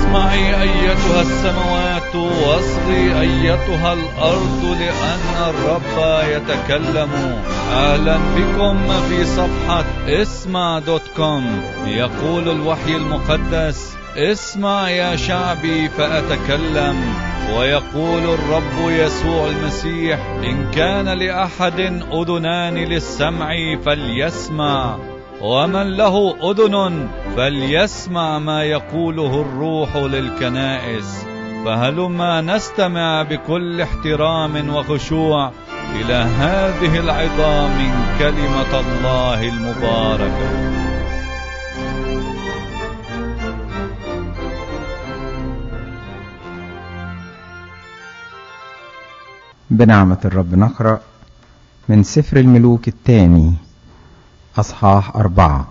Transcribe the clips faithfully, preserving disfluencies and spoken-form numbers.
اسمعي أيتها السماوات واصغي أيتها الأرض لأن الرب يتكلم. أهلا بكم في صفحة اسمع دوت كوم. يقول الوحي المقدس: اسمع يا شعبي فأتكلم. ويقول الرب يسوع المسيح: إن كان لأحد أذنان للسمع فليسمع، ومن له أذن فليسمع ما يقوله الروح للكنائس. فهلما نستمع بكل احترام وخشوع إلى هذه العظة من كلمة الله المباركة. بنعمة الرب نقرأ من سفر الملوك الثاني أصحاح أربعة.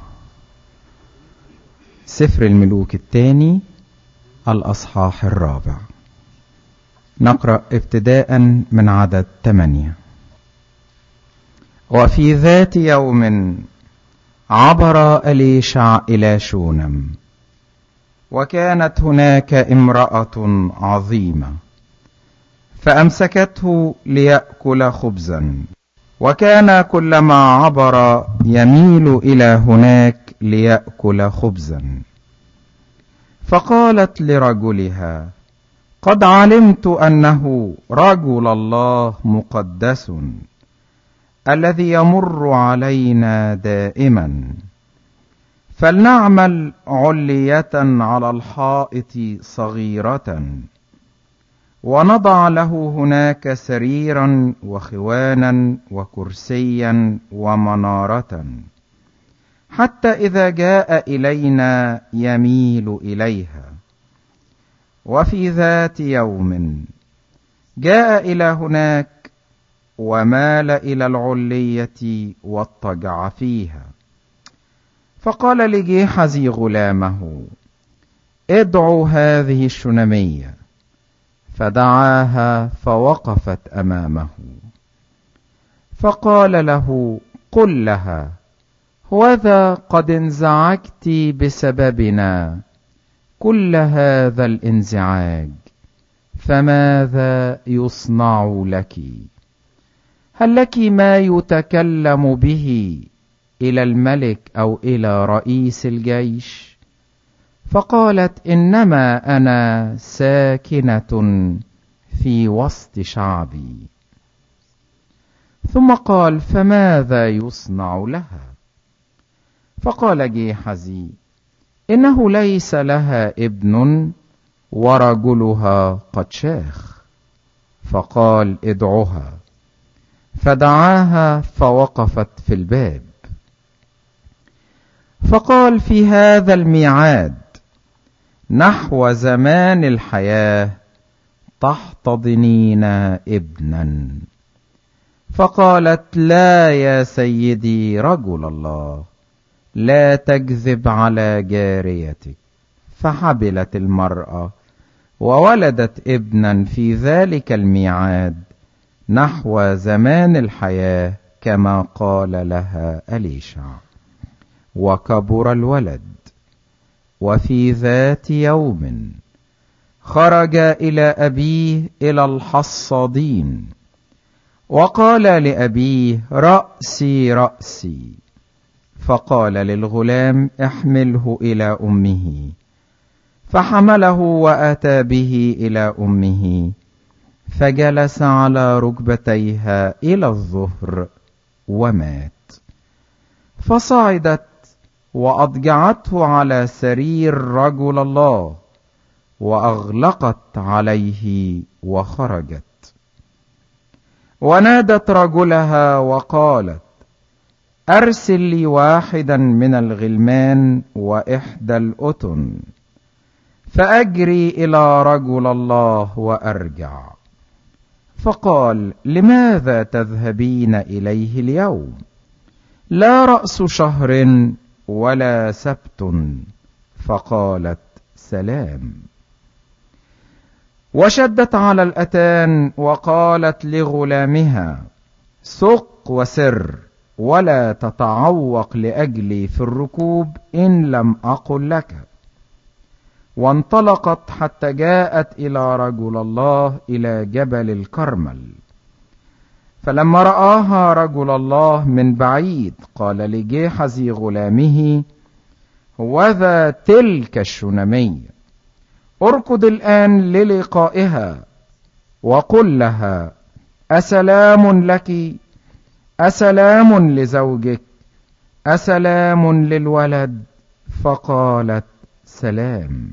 سفر الملوك الثاني الأصحاح الرابع. نقرأ ابتداء من عدد ثمانية. وفي ذات يوم عبر أليشع إلى شونم، وكانت هناك امرأة عظيمة، فأمسكته ليأكل خبزا، وكان كلما عبر يميل إلى هناك ليأكل خبزا. فقالت لرجلها: قد علمت أنه رجل الله مقدس الذي يمر علينا دائما، فلنعمل علية على الحائط صغيرة، ونضع له هناك سريرا وخوانا وكرسيا ومنارة، حتى إذا جاء إلينا يميل إليها. وفي ذات يوم جاء إلى هناك ومال إلى العلية واضطجع فيها. فقال لجيحزي غلامه: ادعوا هذه الشنمية. فدعاها فوقفت أمامه. فقال له: قل لها: هوذا قد انزعجت بسببنا كل هذا الانزعاج، فماذا يصنع لك؟ هل لك ما يتكلم به إلى الملك أو إلى رئيس الجيش؟ فقالت: إنما أنا ساكنة في وسط شعبي. ثم قال: فماذا يصنع لها؟ فقال جيحزي: إنه ليس لها ابن ورجلها قد شاخ. فقال: ادعها. فدعاها فوقفت في الباب. فقال: في هذا الميعاد نحو زمان الحياة تحتضنين ابنا. فقالت: لا يا سيدي رجل الله، لا تكذب على جاريتك. فحبلت المرأة وولدت ابنا في ذلك الميعاد نحو زمان الحياة كما قال لها أليشع. وكبر الولد. وفي ذات يوم خرج إلى أبيه إلى الحصادين، وقال لأبيه: رأسي رأسي. فقال للغلام: احمله إلى أمه. فحمله وأتى به إلى أمه، فجلس على ركبتيها إلى الظهر ومات. فصعدت وأضجعته على سرير رجل الله، وأغلقت عليه وخرجت. ونادت رجلها وقالت: أرسل لي واحدا من الغلمان وإحدى الأتن، فأجري إلى رجل الله وأرجع. فقال: لماذا تذهبين إليه اليوم؟ لا رأس شهر ولا سبت. فقالت: سلام. وشدت على الأتان وقالت لغلامها: سق وسر، ولا تتعوق لأجلي في الركوب إن لم أقل لك. وانطلقت حتى جاءت إلى رجل الله إلى جبل الكرمل. فلما رآها رجل الله من بعيد قال لجيحزي غلامه: هوذا تلك الشونمية، اركض الآن للقائها وقل لها: أسلام لك، أسلام لزوجك، أسلام للولد. فقالت: سلام.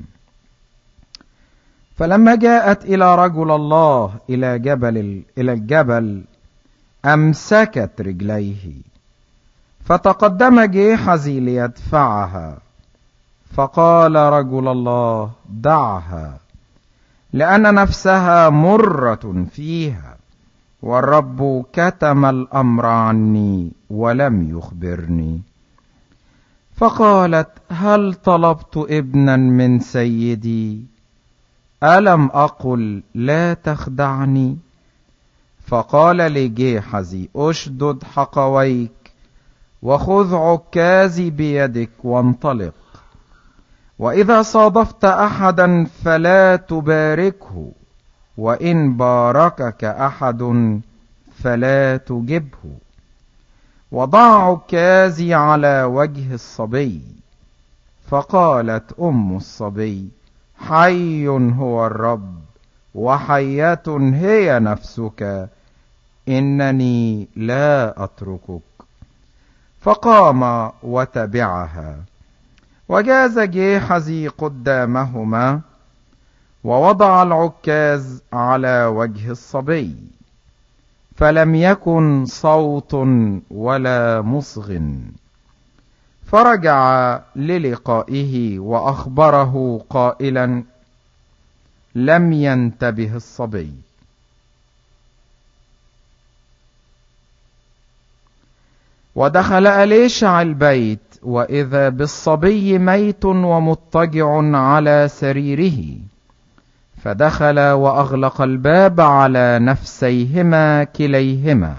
فلما جاءت إلى رجل الله إلى جبل إلى الجبل أمسكت رجليه، فتقدم جيحزي ليدفعها، فقال رجل الله: دعها، لأن نفسها مرة فيها، والرب كتم الأمر عني ولم يخبرني. فقالت: هل طلبت ابنا من سيدي؟ ألم أقل لا تخدعني؟ فقال لجيحزي: أشدد حقويك وخذ عكازي بيدك وانطلق، وإذا صادفت أحدا فلا تباركه، وإن باركك أحد فلا تجبه. وضع عكازي على وجه الصبي. فقالت أم الصبي: حي هو الرب وحية هي نفسك، إنني لا أتركك. فقام وتبعها، وجاز جيحزي قدامهما، ووضع العكاز على وجه الصبي، فلم يكن صوت ولا مصغ. فرجع للقائه وأخبره قائلا: لم ينتبه الصبي. ودخل أليشع البيت، وإذا بالصبي ميت ومضطجع على سريره، فدخل وأغلق الباب على نفسيهما كليهما،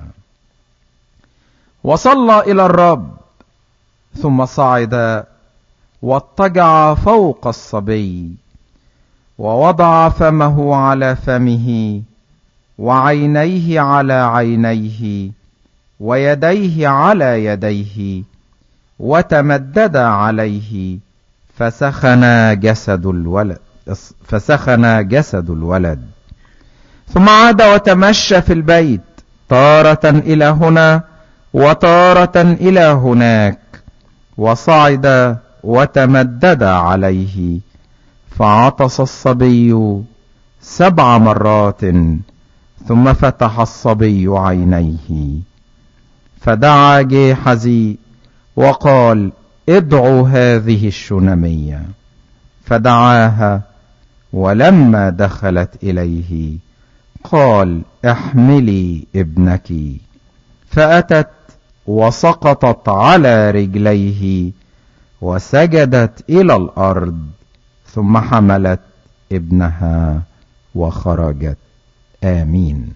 وصلى إلى الرب، ثم صعد واضطجع فوق الصبي، ووضع فمه على فمه، وعينيه على عينيه، ويديه على يديه، وتمدد عليه، فسخن جسد الولد فسخن جسد الولد. ثم عاد وتمشى في البيت، تارة إلى هنا وتارة إلى هناك، وصعد وتمدد عليه، فعطس الصبي سبع مرات، ثم فتح الصبي عينيه. فدعا جيحزي وقال: ادعوا هذه الشونمية. فدعاها، ولما دخلت إليه قال: احملي ابنك. فأتت وسقطت على رجليه وسجدت إلى الأرض، ثم حملت ابنها وخرجت. آمين.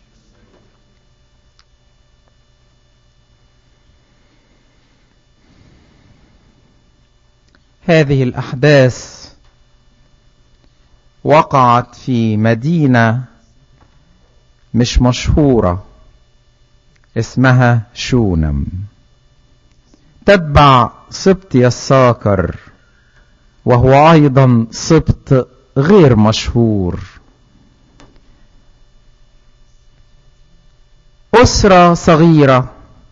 هذه الأحداث وقعت في مدينة مش مشهورة اسمها شونم، تتبع سبط يساكر، وهو أيضا سبط غير مشهور. أسرة صغيرة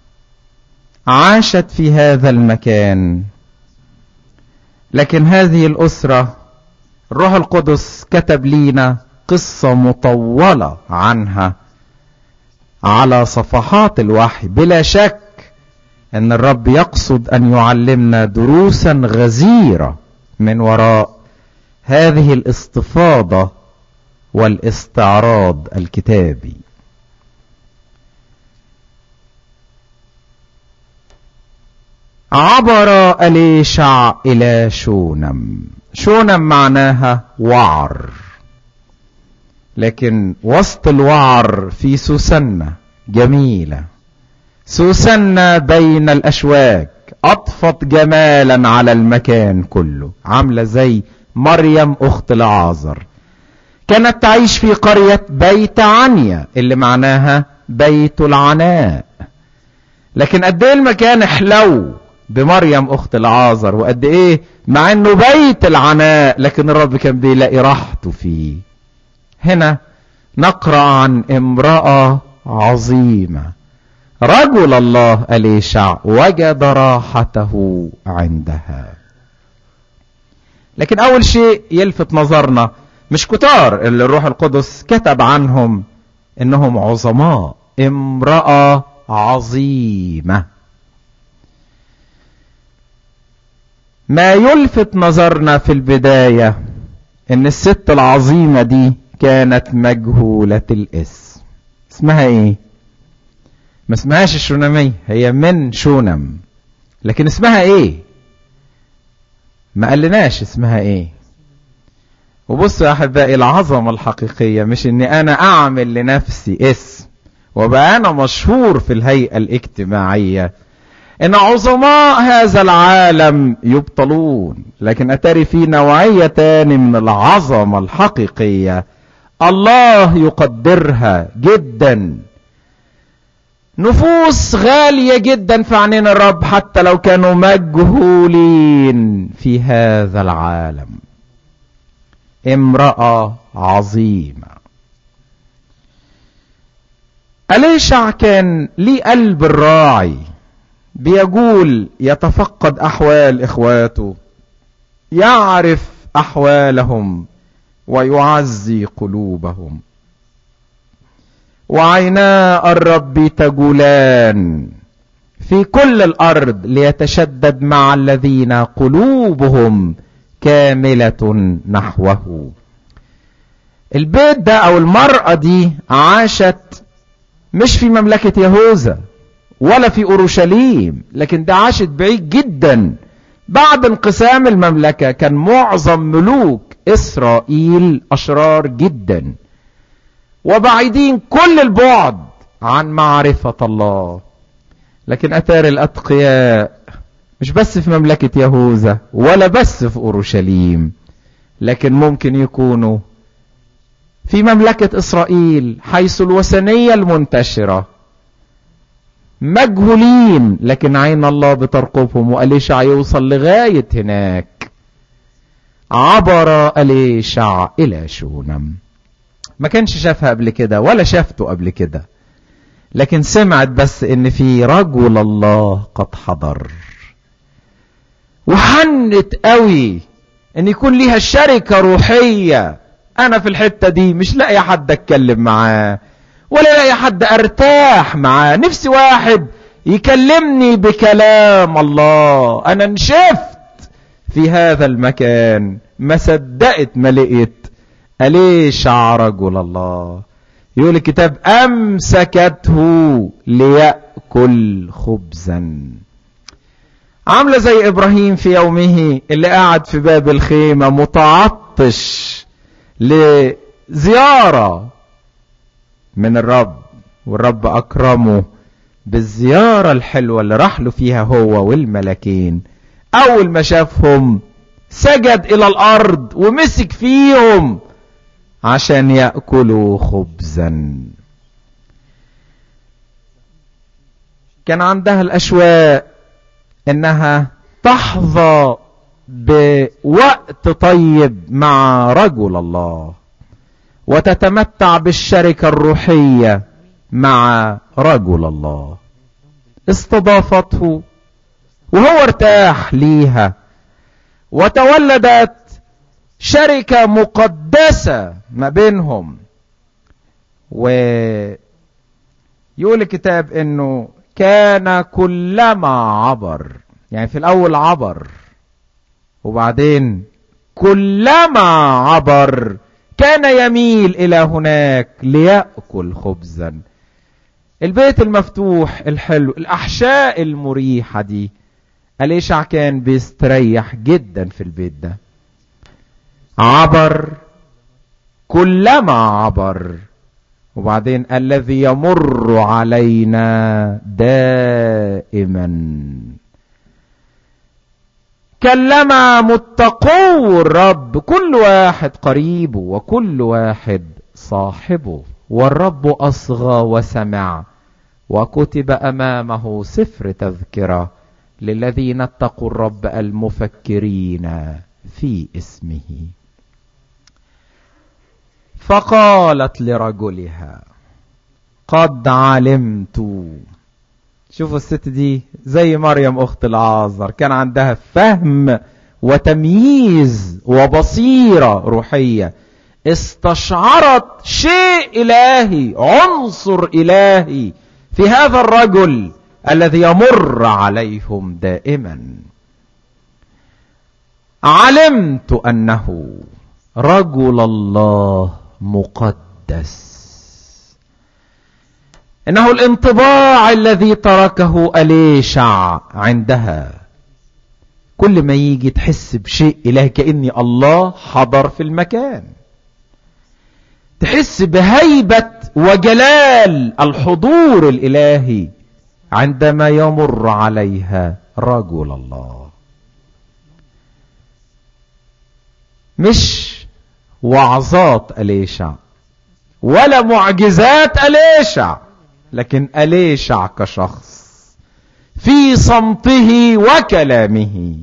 عاشت في هذا المكان، لكن هذه الأسرة الروح القدس كتب لينا قصة مطولة عنها على صفحات الوحي. بلا شك أن الرب يقصد أن يعلمنا دروسا غزيرة من وراء هذه الاستفاضة والاستعراض الكتابي. عبر أليشع إلى شونم. شونم معناها وعر، لكن وسط الوعر في سوسنة جميلة، سوسنة بين الأشواك، أضفت جمالا على المكان كله، عاملة زي مريم أخت لعازر، كانت تعيش في قرية بيت عنيا اللي معناها بيت العناء. لكن قد ايه المكان حلو بمريم أخت لعازر، وقد ايه مع انه بيت العناء لكن الرب كان بيلاقي راحته فيه. هنا نقرأ عن امرأة عظيمة رجل الله أليشع وجد راحته عندها. لكن أول شيء يلفت نظرنا مش كتار اللي الروح القدس كتب عنهم إنهم عظماء، امرأة عظيمة. ما يلفت نظرنا في البداية إن الست العظيمة دي كانت مجهولة الاسم. اسمها ايه؟ ما اسمهاش الشونامية، هي من شونم، لكن اسمها ايه؟ ما قالناش اسمها ايه. وبصوا يا احبائي، العظمة الحقيقية مش اني انا اعمل لنفسي اسم وبقى انا مشهور في الهيئة الاجتماعية، ان عظماء هذا العالم يبطلون، لكن اتاري في نوعية تاني من العظمة الحقيقية الله يقدرها جدا، نفوس غالية جدا في عينين الرب حتى لو كانوا مجهولين في هذا العالم. امرأة عظيمة. أليشع كان ليه قلب الراعي، بيقول يتفقد أحوال إخواته، يعرف أحوالهم ويعزي قلوبهم. وعينا الرب تجولان في كل الأرض ليتشدد مع الذين قلوبهم كاملة نحوه. البيت ده أو المرأة دي عاشت مش في مملكة يهوذا ولا في أورشليم، لكن ده عاشت بعيد جدا. بعد انقسام المملكة كان معظم ملوك إسرائيل أشرار جدا وبعيدين كل البعد عن معرفة الله. لكن أتاري الأتقياء مش بس في مملكة يهوذا ولا بس في أورشليم، لكن ممكن يكونوا في مملكة إسرائيل حيث الوثنية المنتشرة، مجهولين لكن عين الله بترقبهم. وأليشع يوصل لغاية هناك. عبر أليشع إلى شونم، ما كانش شافها قبل كده ولا شافته قبل كده، لكن سمعت بس ان في رجل الله قد حضر، وحنت قوي ان يكون ليها شركة روحية. انا في الحتة دي مش لاقي حد اتكلم معاه ولا لاقي حد ارتاح معاه، نفسي واحد يكلمني بكلام الله. انا انشفت في هذا المكان، ما صدقت ما لقيت أليشع رجل الله. يقول الكتاب أمسكته ليأكل خبزا، عاملة زي إبراهيم في يومه اللي قاعد في باب الخيمة متعطش لزيارة من الرب، والرب أكرمه بالزيارة الحلوة اللي راح له فيها هو والملكين. أول ما شافهم سجد إلى الأرض ومسك فيهم عشان يأكلوا خبزا. كان عندها الأشواق انها تحظى بوقت طيب مع رجل الله وتتمتع بالشركة الروحية مع رجل الله. استضافته وهو ارتاح ليها، وتولدت شركة مقدسة ما بينهم. ويقول الكتاب انه كان كلما عبر، يعني في الاول عبر وبعدين كلما عبر كان يميل الى هناك ليأكل خبزا. البيت المفتوح الحلو، الاحشاء المريحة دي، أليشع كان بيستريح جدا في البيت ده. عبر كلما عبر، وبعدين الذي يمر علينا دائما. كلم متقو الرب كل واحد قريبه وكل واحد صاحبه، والرب أصغى وسمع، وكتب أمامه سفر تذكرة للذين اتقوا الرب المفكرين في اسمه. فقالت لرجلها قد علمت. شوفوا الست دي زي مريم أخت العازر، كان عندها فهم وتمييز وبصيرة روحية، استشعرت شيء إلهي، عنصر إلهي في هذا الرجل الذي يمر عليهم دائما. علمت أنه رجل الله مقدس. إنه الانطباع الذي تركه أليشع عندها. كل ما يجي تحس بشيء إلهي كأني الله حضر في المكان، تحس بهيبة وجلال الحضور الإلهي عندما يمر عليها رجل الله. مش وعظات أليشع ولا معجزات أليشع، لكن أليشع كشخص في صمته وكلامه،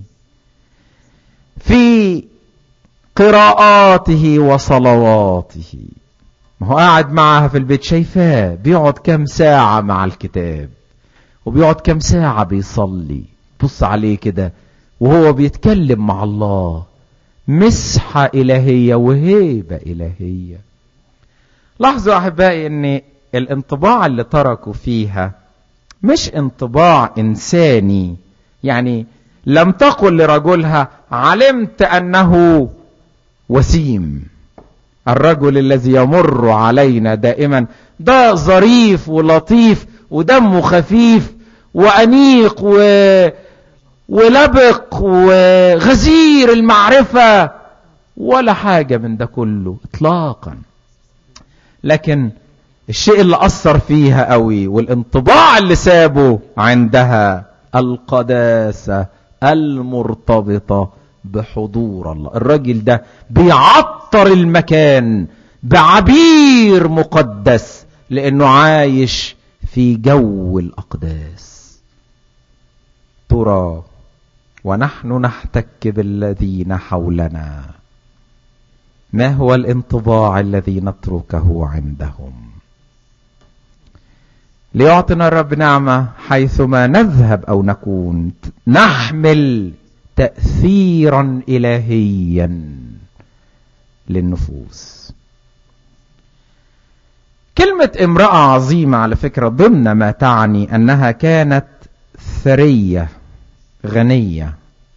في قراءاته وصلواته. ما هو قاعد معها في البيت، شايفاه بيقعد كم ساعة مع الكتاب، وبيقعد كم ساعة بيصلي. بص عليه كده وهو بيتكلم مع الله، مسحة إلهية وهيبة إلهية. لاحظوا أحبائي أن الانطباع اللي تركوا فيها مش انطباع إنساني. يعني لم تقل لرجلها علمت أنه وسيم، الرجل الذي يمر علينا دائما ده ظريف ولطيف ودمه خفيف وأنيق و... ولبق وغزير المعرفة، ولا حاجة من ده كله اطلاقا. لكن الشيء اللي أثر فيها قوي والانطباع اللي سابه عندها القداسة المرتبطة بحضور الله. الراجل ده بيعطر المكان بعبير مقدس لأنه عايش في جو الأقداس. ترى ونحن نحتك بالذين حولنا ما هو الانطباع الذي نتركه عندهم؟ ليعطنا الرب نعمة حيثما نذهب أو نكون نحمل تأثيرا إلهيا للنفوس. كلمة امرأة عظيمة على فكرة ضمن ما تعني أنها كانت ثرية غنية،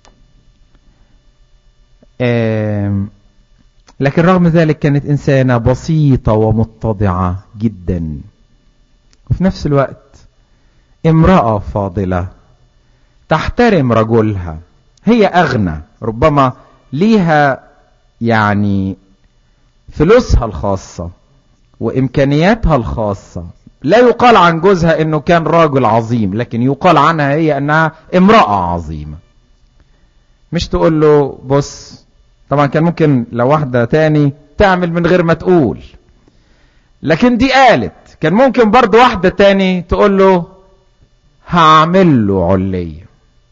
لكن رغم ذلك كانت إنسانة بسيطة ومتضعة جدا، وفي نفس الوقت امرأة فاضلة تحترم رجلها. هي أغنى، ربما ليها يعني فلوسها الخاصة وإمكانياتها الخاصة. لا يقال عن جوزها إنه كان راجل عظيم، لكن يقال عنها هي أنها امرأة عظيمة. مش تقول له بص، طبعا كان ممكن لو واحدة تاني تعمل من غير ما تقول، لكن دي قالت. كان ممكن برضو واحدة تاني تقول له هعمل له علية،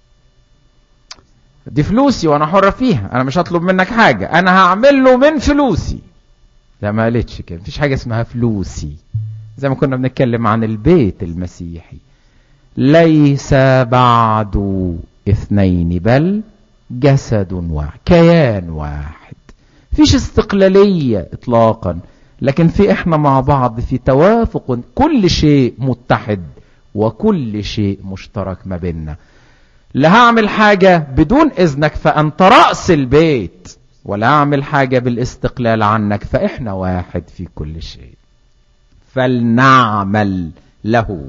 دي فلوسي وانا حرة فيها، انا مش هطلب منك حاجة، انا هعمل له من فلوسي. لا، ما قالتش كده، مفيش حاجة اسمها فلوسي. زي ما كنا بنتكلم عن البيت المسيحي، ليس بعد اثنين بل جسد واحد، كيان واحد، فيش استقلالية اطلاقا، لكن في احنا مع بعض في توافق، كل شيء متحد وكل شيء مشترك ما بيننا. لا هعمل حاجة بدون اذنك فانت رأس البيت، ولا هعمل حاجة بالاستقلال عنك، فاحنا واحد في كل شيء. فلنعمل له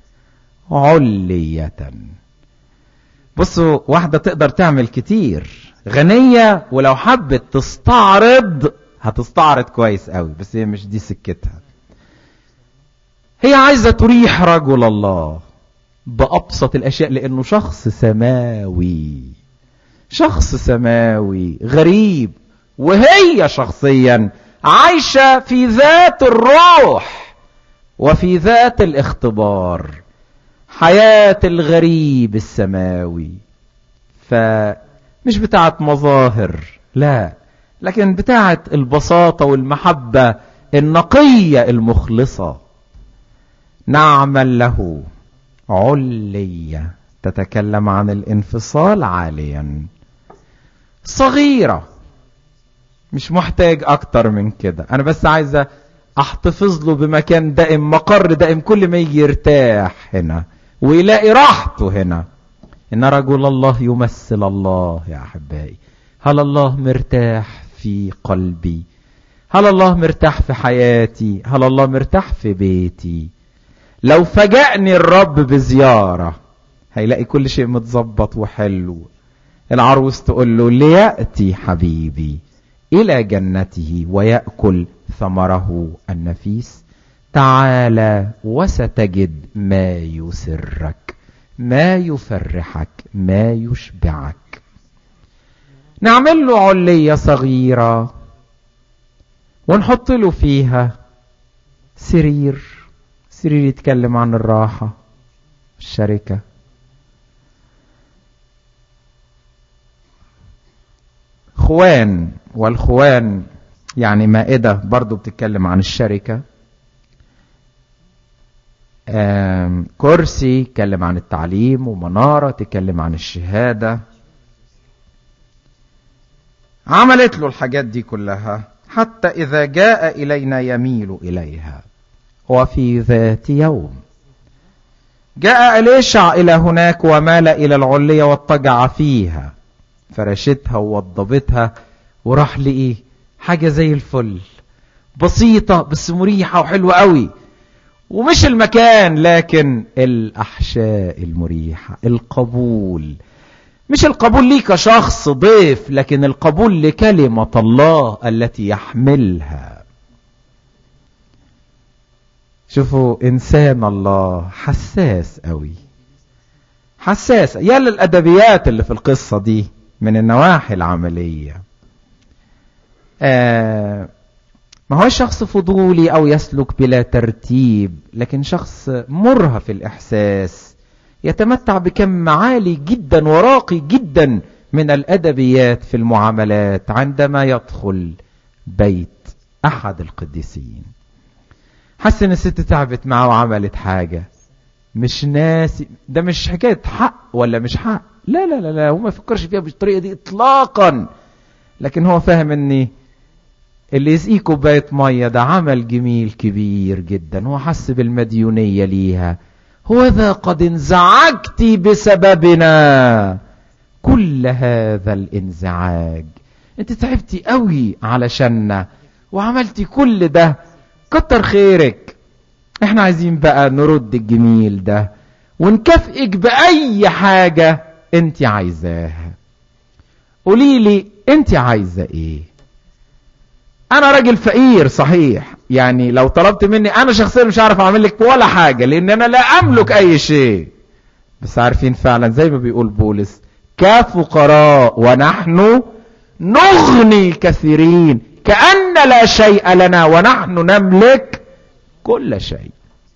علية. بصوا، واحدة تقدر تعمل كتير، غنية، ولو حبت تستعرض هتستعرض كويس قوي، بس هي مش دي سكتها. هي عايزة تريح رجل الله بأبسط الأشياء، لأنه شخص سماوي. شخص سماوي غريب، وهي شخصيا عايشة في ذات الروح وفي ذات الاختبار، حياة الغريب السماوي. فمش بتاعت مظاهر، لا، لكن بتاعت البساطة والمحبة النقية المخلصة. نعمل له علية تتكلم عن الانفصال عاليا، صغيرة، مش محتاج اكتر من كده. انا بس عايزة احتفظ له بمكان دائم، مقر دائم، كل ما يجي يرتاح هنا ويلاقي راحته هنا. ان رجل الله يمثل الله يا احبائي. هل الله مرتاح في قلبي؟ هل الله مرتاح في حياتي؟ هل الله مرتاح في بيتي؟ لو فاجأني الرب بزيارة هيلاقي كل شيء متظبط وحلو. العروس تقول له ليأتي حبيبي إلى جنته ويأكل ثمره النفيس. تعال وستجد ما يسرك، ما يفرحك، ما يشبعك. نعمل له علية صغيرة ونحط له فيها سرير، سرير يتكلم عن الراحة، الشركة. خوان، والخوان يعني مائدة برضو بتتكلم عن الشركة. كرسي تتكلم عن التعليم، ومنارة تتكلم عن الشهادة. عملت له الحاجات دي كلها حتى إذا جاء إلينا يميل إليها. وفي ذات يوم جاء إليشع إلى هناك ومال إلى العلية واضطجع فيها، فرشتها ووضبتها وراح لإيه حاجة زي الفل، بسيطة بس مريحة وحلوة قوي. ومش المكان لكن الأحشاء المريحة، القبول. مش القبول لي كشخص ضيف، لكن القبول لكلمة الله التي يحملها. شوفوا إنسان الله حساس قوي، حساس. يا للأدبيات اللي في القصة دي من النواحي العملية. آه ما هو شخص فضولي أو يسلك بلا ترتيب، لكن شخص مرهف الإحساس، يتمتع بكم عالي جدا وراقي جدا من الأدبيات في المعاملات عندما يدخل بيت أحد القديسين. حس ان الست تعبت معه وعملت حاجة، مش ناسي. ده مش حكاية حق ولا مش حق، لا لا لا لا، هو ما يفكرش فيها بالطريقة دي اطلاقا. لكن هو فاهم ان اللي يسقيه كوباية مية ده عمل جميل كبير جدا. هو حس بالمديونية ليها. هو ذا قد انزعجت بسببنا كل هذا الانزعاج. انت تعبتي قوي علشاننا وعملتي كل ده، كتر خيرك. احنا عايزين بقى نرد الجميل ده ونكافئك بأي حاجة انت عايزاها. قوليلي انت عايزة ايه؟ انا راجل فقير صحيح، يعني لو طلبت مني انا شخصيا مش عارف اعمل لك ولا حاجة، لان انا لا املك اي شيء. بس عارفين فعلا زي ما بيقول بولس كفقراء ونحن نغني كثيرين، كأن لا شيء لنا ونحن نملك كل شيء.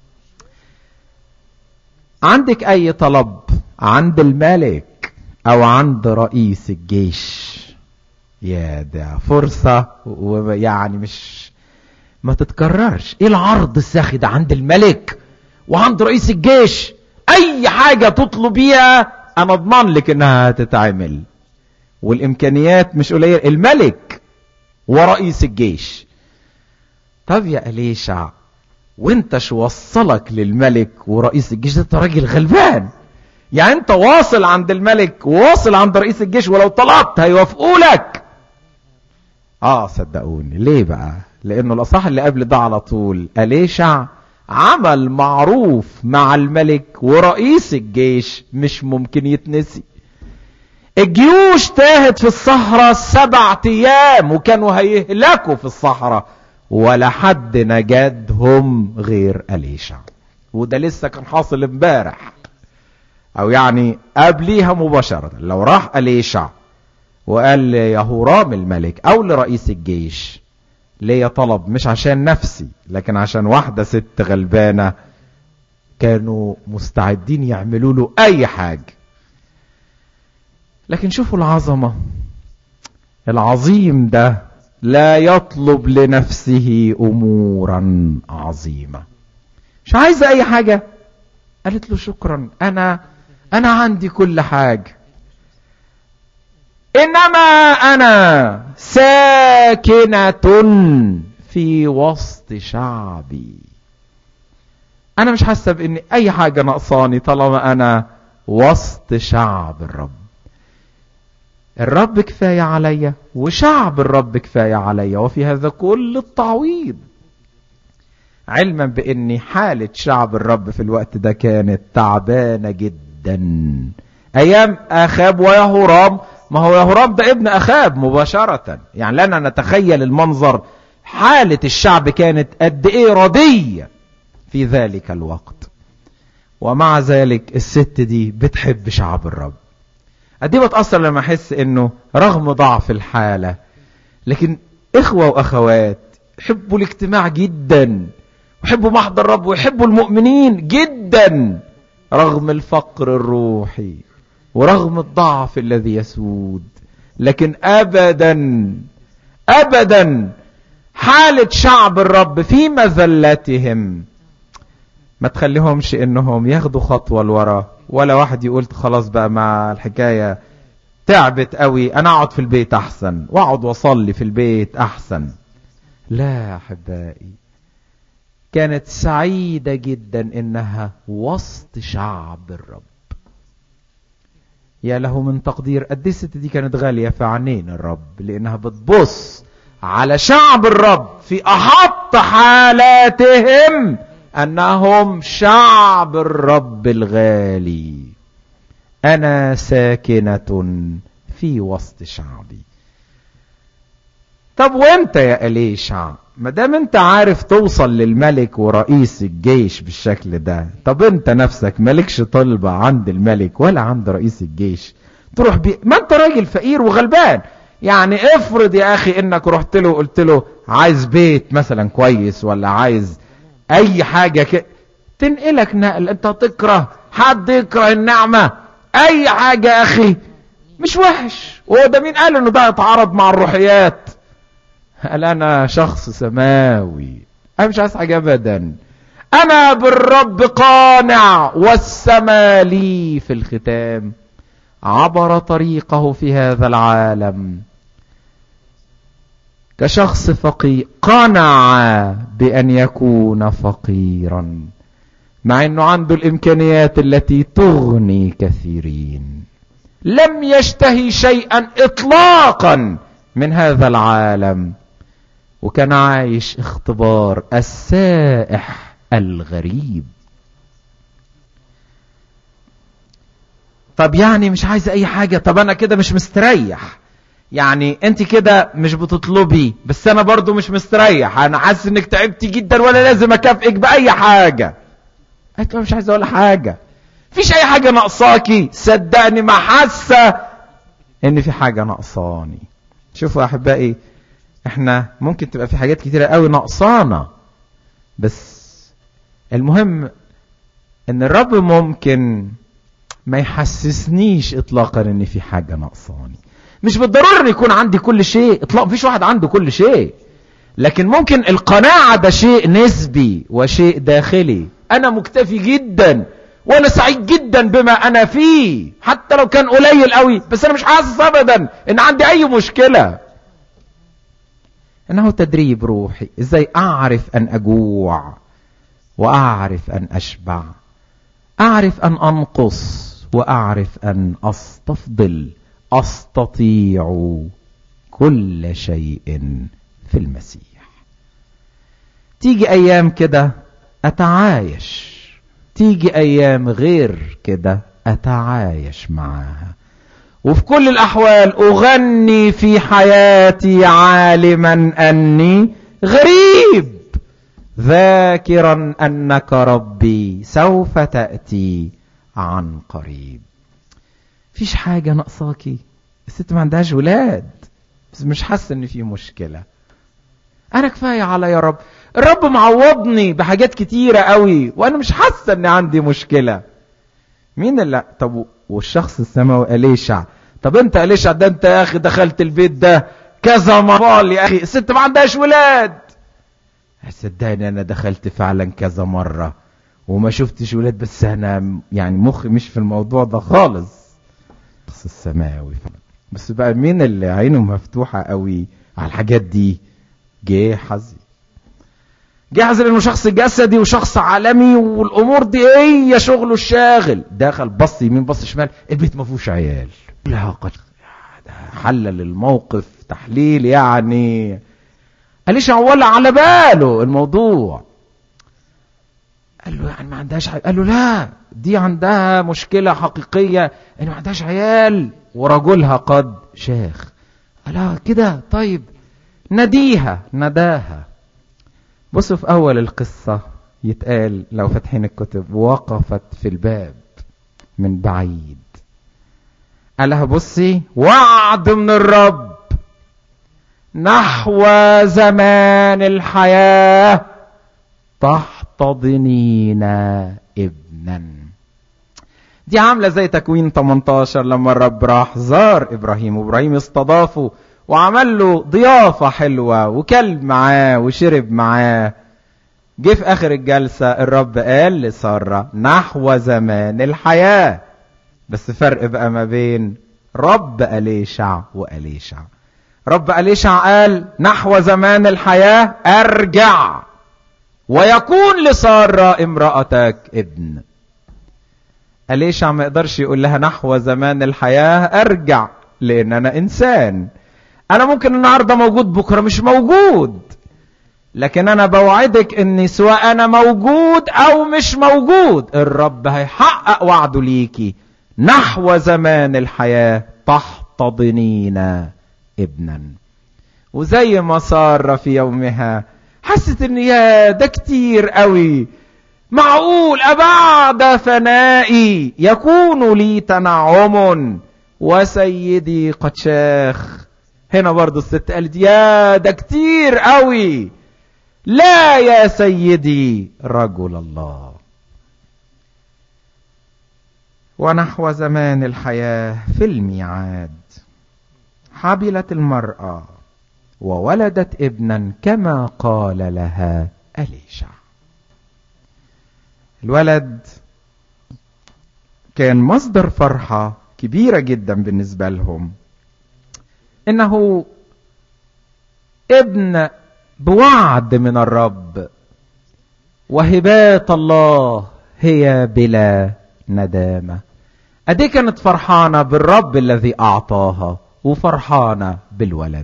عندك اي طلب عند الملك او عند رئيس الجيش، يا ده فرصة ويعني مش ما تتكررش. ايه العرض الساخي ده عند الملك وعند رئيس الجيش؟ اي حاجة تطلبيها انا اضمن لك انها هتتعمل، والامكانيات مش قليلة. الملك ورئيس الجيش. طب يا إليشع وانت شو وصلك للملك ورئيس الجيش؟ ده انت راجل غلبان، يعني انت واصل عند الملك وواصل عند رئيس الجيش، ولو طلبت هيوافقوا لك. اه صدقوني. ليه بقى؟ لانه الاصح اللي قبل ده على طول إليشع عمل معروف مع الملك ورئيس الجيش مش ممكن يتنسي. الجيوش تاهت في الصحراء سبعة ايام وكانوا هيهلكوا في الصحراء، ولا حد نجدهم غير إليشع. وده لسه كان حاصل امبارح، او يعني قبليها مباشرة. لو راح إليشع وقال ليهورام الملك او لرئيس الجيش ليه طلب، مش عشان نفسي لكن عشان واحدة ست غلبانة كانوا مستعدين يعملوا له اي حاجة. لكن شوفوا العظمة، العظيم ده لا يطلب لنفسه امورا عظيمة، مش عايزة اي حاجة. قالت له شكرا، انا انا عندي كل حاجة، انما انا ساكنة في وسط شعبي. انا مش حاسة بان اي حاجة ناقصاني طالما انا وسط شعب الرب. الرب كفاية عليا وشعب الرب كفاية عليا، وفي هذا كل التعويض، علما بان حالة شعب الرب في الوقت ده كانت تعبانة جدا. ايام اخاب ويهورام، ما هو يهورام ده ابن اخاب مباشرة، يعني لنا نتخيل المنظر، حالة الشعب كانت قد ايه ردية في ذلك الوقت. ومع ذلك الست دي بتحب شعب الرب. قد ايه بتأثر لما احس انه رغم ضعف الحالة لكن اخوة واخوات يحبوا الاجتماع جدا، ويحبوا محضر الرب، ويحبوا المؤمنين جدا رغم الفقر الروحي ورغم الضعف الذي يسود. لكن ابدا ابدا حالة شعب الرب في مذلتهم ما تخليهمش انهم ياخدوا خطوة لورا، ولا واحد يقول خلاص بقى مع الحكاية تعبت قوي انا اقعد في البيت احسن، واقعد واصلي في البيت احسن. لا احبائي، كانت سعيدة جدا انها وسط شعب الرب. يا له من تقدير قد ايه الست دي كانت غالية في عينين الرب، لانها بتبص على شعب الرب في احط حالاتهم انهم شعب الرب الغالي. انا ساكنة في وسط شعبي. طب وانت يا إليشع، ما دام انت عارف توصل للملك ورئيس الجيش بالشكل ده، طب انت نفسك مالكش طلبة عند الملك ولا عند رئيس الجيش تروح بي؟ ما انت راجل فقير وغلبان. يعني افرض يا اخي انك رحت له قلت له عايز بيت مثلا كويس، ولا عايز اي حاجة كده تنقلك نقل. انت تكره حد يكره النعمة؟ اي حاجة يا اخي مش وحش. وهو ده مين قال انه ده يتعارض مع الروحيات؟ قال انا شخص سماوي، انا مش عايز حاجة ابدا، انا بالرب قانع والسما لي في الختام. عبر طريقه في هذا العالم كشخص فقير، قنع بأن يكون فقيرا مع أنه عنده الإمكانيات التي تغني كثيرين. لم يشتهي شيئا إطلاقا من هذا العالم، وكان عايش اختبار السائح الغريب. طب يعني مش عايز أي حاجة، طب أنا كده مش مستريح. يعني انت كده مش بتطلبي، بس انا برضو مش مستريح، انا حاسس انك تعبتي جدا ولا لازم اكافئك باي حاجة. قلت له مش عايز اقول حاجة، فيش اي حاجة ناقصاكي، صدقني ما حاسة ان في حاجة ناقصاني. شوفوا يا احبائي، احنا ممكن تبقى في حاجات كتيرة قوي ناقصانا، بس المهم ان الرب ممكن ما يحسسنيش اطلاقا ان في حاجة ناقصاني. مش بالضرورة ان يكون عندي كل شيء اطلاق، مفيش واحد عنده كل شيء، لكن ممكن القناعة ده شيء نسبي وشيء داخلي. انا مكتفي جدا وانا سعيد جدا بما انا فيه، حتى لو كان قليل قوي، بس انا مش حاسس ابدا ان عندي اي مشكلة. انه تدريب روحي، ازاي اعرف ان اجوع واعرف ان اشبع، اعرف ان انقص واعرف ان استفضل، استطيع كل شيء في المسيح. تيجي ايام كده اتعايش، تيجي ايام غير كده اتعايش معاها، وفي كل الاحوال اغني في حياتي عالما اني غريب، ذاكرا انك ربي سوف تأتي عن قريب. فيش حاجة ناقصاكي. الست الست ما عندهاش ولاد بس مش حاسة ان في مشكلة. انا كفاية على يا رب، الرب معوضني بحاجات كتيرة قوي وانا مش حاسة ان عندي مشكلة. مين اللي طب والشخص السماوي أليشع؟ طب انت أليشع ده انت يا اخي دخلت البيت ده كذا مرة يا اخي، الست ما عندهاش ولاد. صدقني انا دخلت فعلا كذا مرة وما شفتش ولاد، بس انا يعني مخي مش في الموضوع ده خالص. الشخص السماوي بس بقى مين اللي عينه مفتوحة قوي على الحاجات دي؟ جاحظ. جاحظ لانه شخص جسدي وشخص عالمي والامور دي هي شغله الشاغل. دخل بص يمين بص شمال، البيت ما فيهوش عيال. لا قد حلل الموقف تحليل يعني أليشع ولا على باله الموضوع. قال له يعني ما عندهاش عيال؟ قال له لا، دي عندها مشكلة حقيقية ان ما عندهاش عيال ورجلها قد شاخ. قال كده طيب نديها. نداها. بصوا في اول القصة يتقال لو فتحين الكتب وقفت في الباب من بعيد. قالها بصي وعد من الرب نحو زمان الحياة تحتضنين ابنا. دي عاملة زي تكوين ثمانية عشر لما الرب راح زار ابراهيم وابراهيم استضافه وعمل له ضيافة حلوة وكل معاه وشرب معاه. جه في اخر الجلسة الرب قال لسارة نحو زمان الحياة. بس فرق بقى ما بين رب أليشع وأليشع. رب أليشع قال نحو زمان الحياة ارجع ويكون لسارة امرأتك ابن. أليشع ما يقدرش يقول لها نحو زمان الحياة ارجع، لان انا انسان، انا ممكن النهاردة موجود بكرة مش موجود، لكن انا بوعدك اني سواء انا موجود او مش موجود الرب هيحقق وعده ليكي. نحو زمان الحياة تحتضنين ابنا. وزي ما سارة في يومها حست ان يا ده كتير قوي، معقول أبعد فنائي يكون لي تنعم وسيدي قد شاخ. هنا برضو الست قالت يا ده كتير قوي، لا يا سيدي رجل الله. ونحو زمان الحياة في الميعاد حبلت المرأة وولدت ابنا كما قال لها أليشع. الولد كان مصدر فرحة كبيرة جدا بالنسبة لهم، انه ابن بوعد من الرب، وهبات الله هي بلا ندامة. ادي كانت فرحانة بالرب الذي اعطاها وفرحانة بالولد.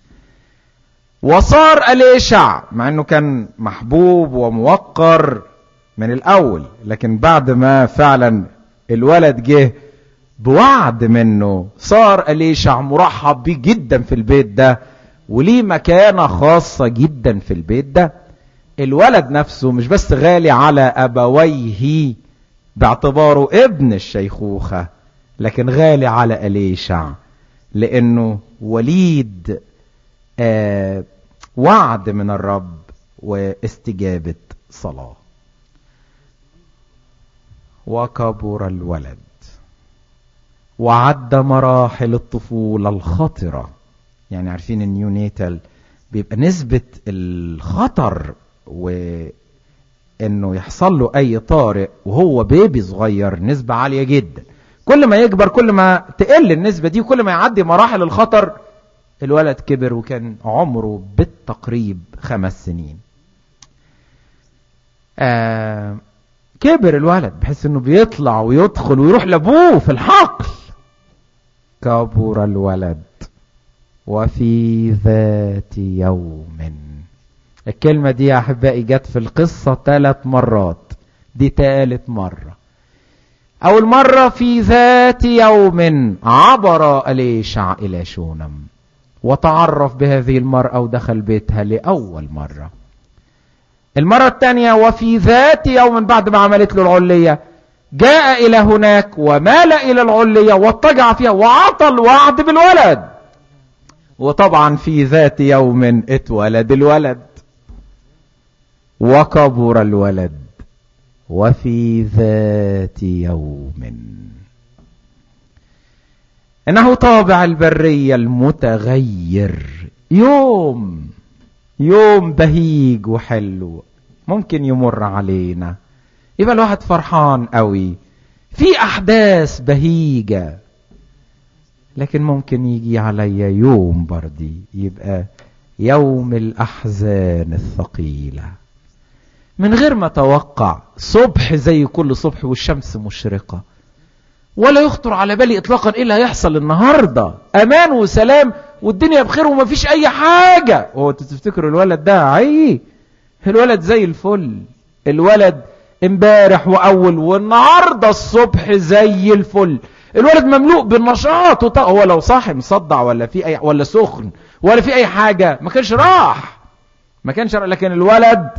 وصار أليشع مع انه كان محبوب وموقر من الاول، لكن بعد ما فعلا الولد جه بوعد منه صار أليشع مرحب بيه جدا في البيت ده، وليه مكانة خاصة جدا في البيت ده. الولد نفسه مش بس غالي على أبويه باعتباره ابن الشيخوخة، لكن غالي على أليشع لأنه وليد آه وعد من الرب واستجابة صلاة. وكبر الولد وعد مراحل الطفولة الخطرة. يعني عارفين النيونيتال بيبقى نسبة الخطر وانه يحصل له اي طارئ وهو بيبي صغير نسبة عالية جدا. كل ما يكبر كل ما تقل النسبة دي، وكل ما يعدي مراحل الخطر. الولد كبر وكان عمره بالتقريب خمس سنين. آه كبر الولد بحيث انه بيطلع ويدخل ويروح لابوه في الحقل. كبر الولد وفي ذات يوم. الكلمة دي يا احبائي جت في القصة ثلاث مرات، دي ثالث مرة. اول مرة في ذات يوم عبر أليشع الى شونم وتعرف بهذه المرأة ودخل بيتها لأول مرة. المرة الثانية وفي ذات يوم بعد ما عملت له العلية جاء إلى هناك ومال إلى العلية واضطجع فيها وعطى الوعد بالولد. وطبعا في ذات يوم اتولد الولد وكبر الولد، وفي ذات يوم. إنه طابع البرية المتغير، يوم يوم بهيج وحلو ممكن يمر علينا، يبقى الواحد فرحان قوي في أحداث بهيجة، لكن ممكن يجي عليا يوم بردي يبقى يوم الأحزان الثقيلة من غير ما توقع، صبح زي كل صبح والشمس مشرقة، ولا يخطر على بالي إطلاقا إيه اللي هيحصل النهاردة، أمان وسلام والدنيا بخير ومفيش أي حاجة. وهو تفتكروا الولد ده عي؟ الولد زي الفل، الولد امبارح وأول والنهاردة الصبح زي الفل، الولد مملوء بالنشاط وط... هو لو صاحي مصدع ولا في أي ولا سخن ولا في أي حاجة ما كانش راح ما كانش راح لكن الولد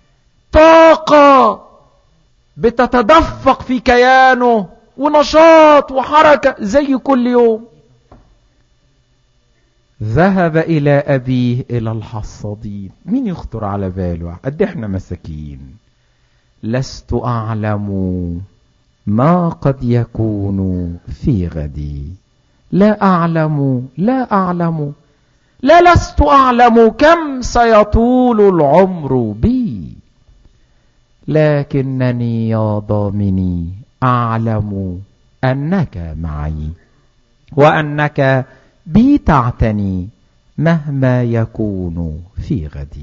طاقة بتتدفق في كيانه ونشاط وحركة زي كل يوم. ذهب إلى أبيه إلى الحصادين. مين يخطر على باله؟ قد احنا مساكين. لست أعلم ما قد يكون في غدي، لا أعلم لا أعلم لا لست أعلم كم سيطول العمر بي، لكنني يا ضامني أعلم أنك معي وأنك بي تعتني مهما يكون في غدي.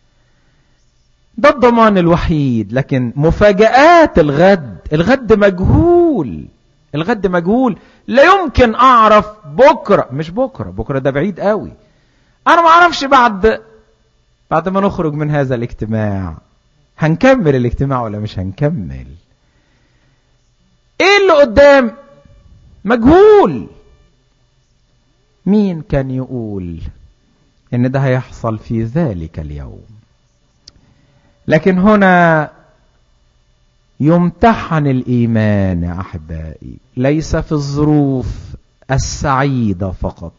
ده الضمان الوحيد. لكن مفاجآت الغد، الغد مجهول، الغد مجهول، لا يمكن أعرف بكرة، مش بكرة، بكرة ده بعيد قوي، أنا ما أعرفش بعد بعد ما نخرج من هذا الاجتماع هنكمل الاجتماع ولا مش هنكمل. ايه اللي قدام؟ مجهول. مين كان يقول ان ده هيحصل في ذلك اليوم؟ لكن هنا يمتحن الإيمان يا أحبائي، ليس في الظروف السعيدة فقط،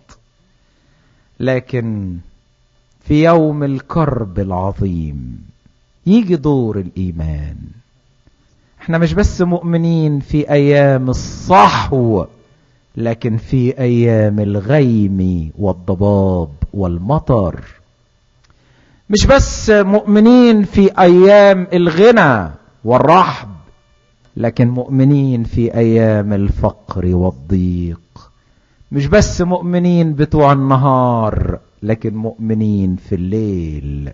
لكن في يوم الكرب العظيم يجي دور الإيمان. احنا مش بس مؤمنين في أيام الصحو، لكن في أيام الغيم والضباب والمطر. مش بس مؤمنين في أيام الغنى والرحب، لكن مؤمنين في أيام الفقر والضيق. مش بس مؤمنين بتوع النهار، لكن مؤمنين في الليل.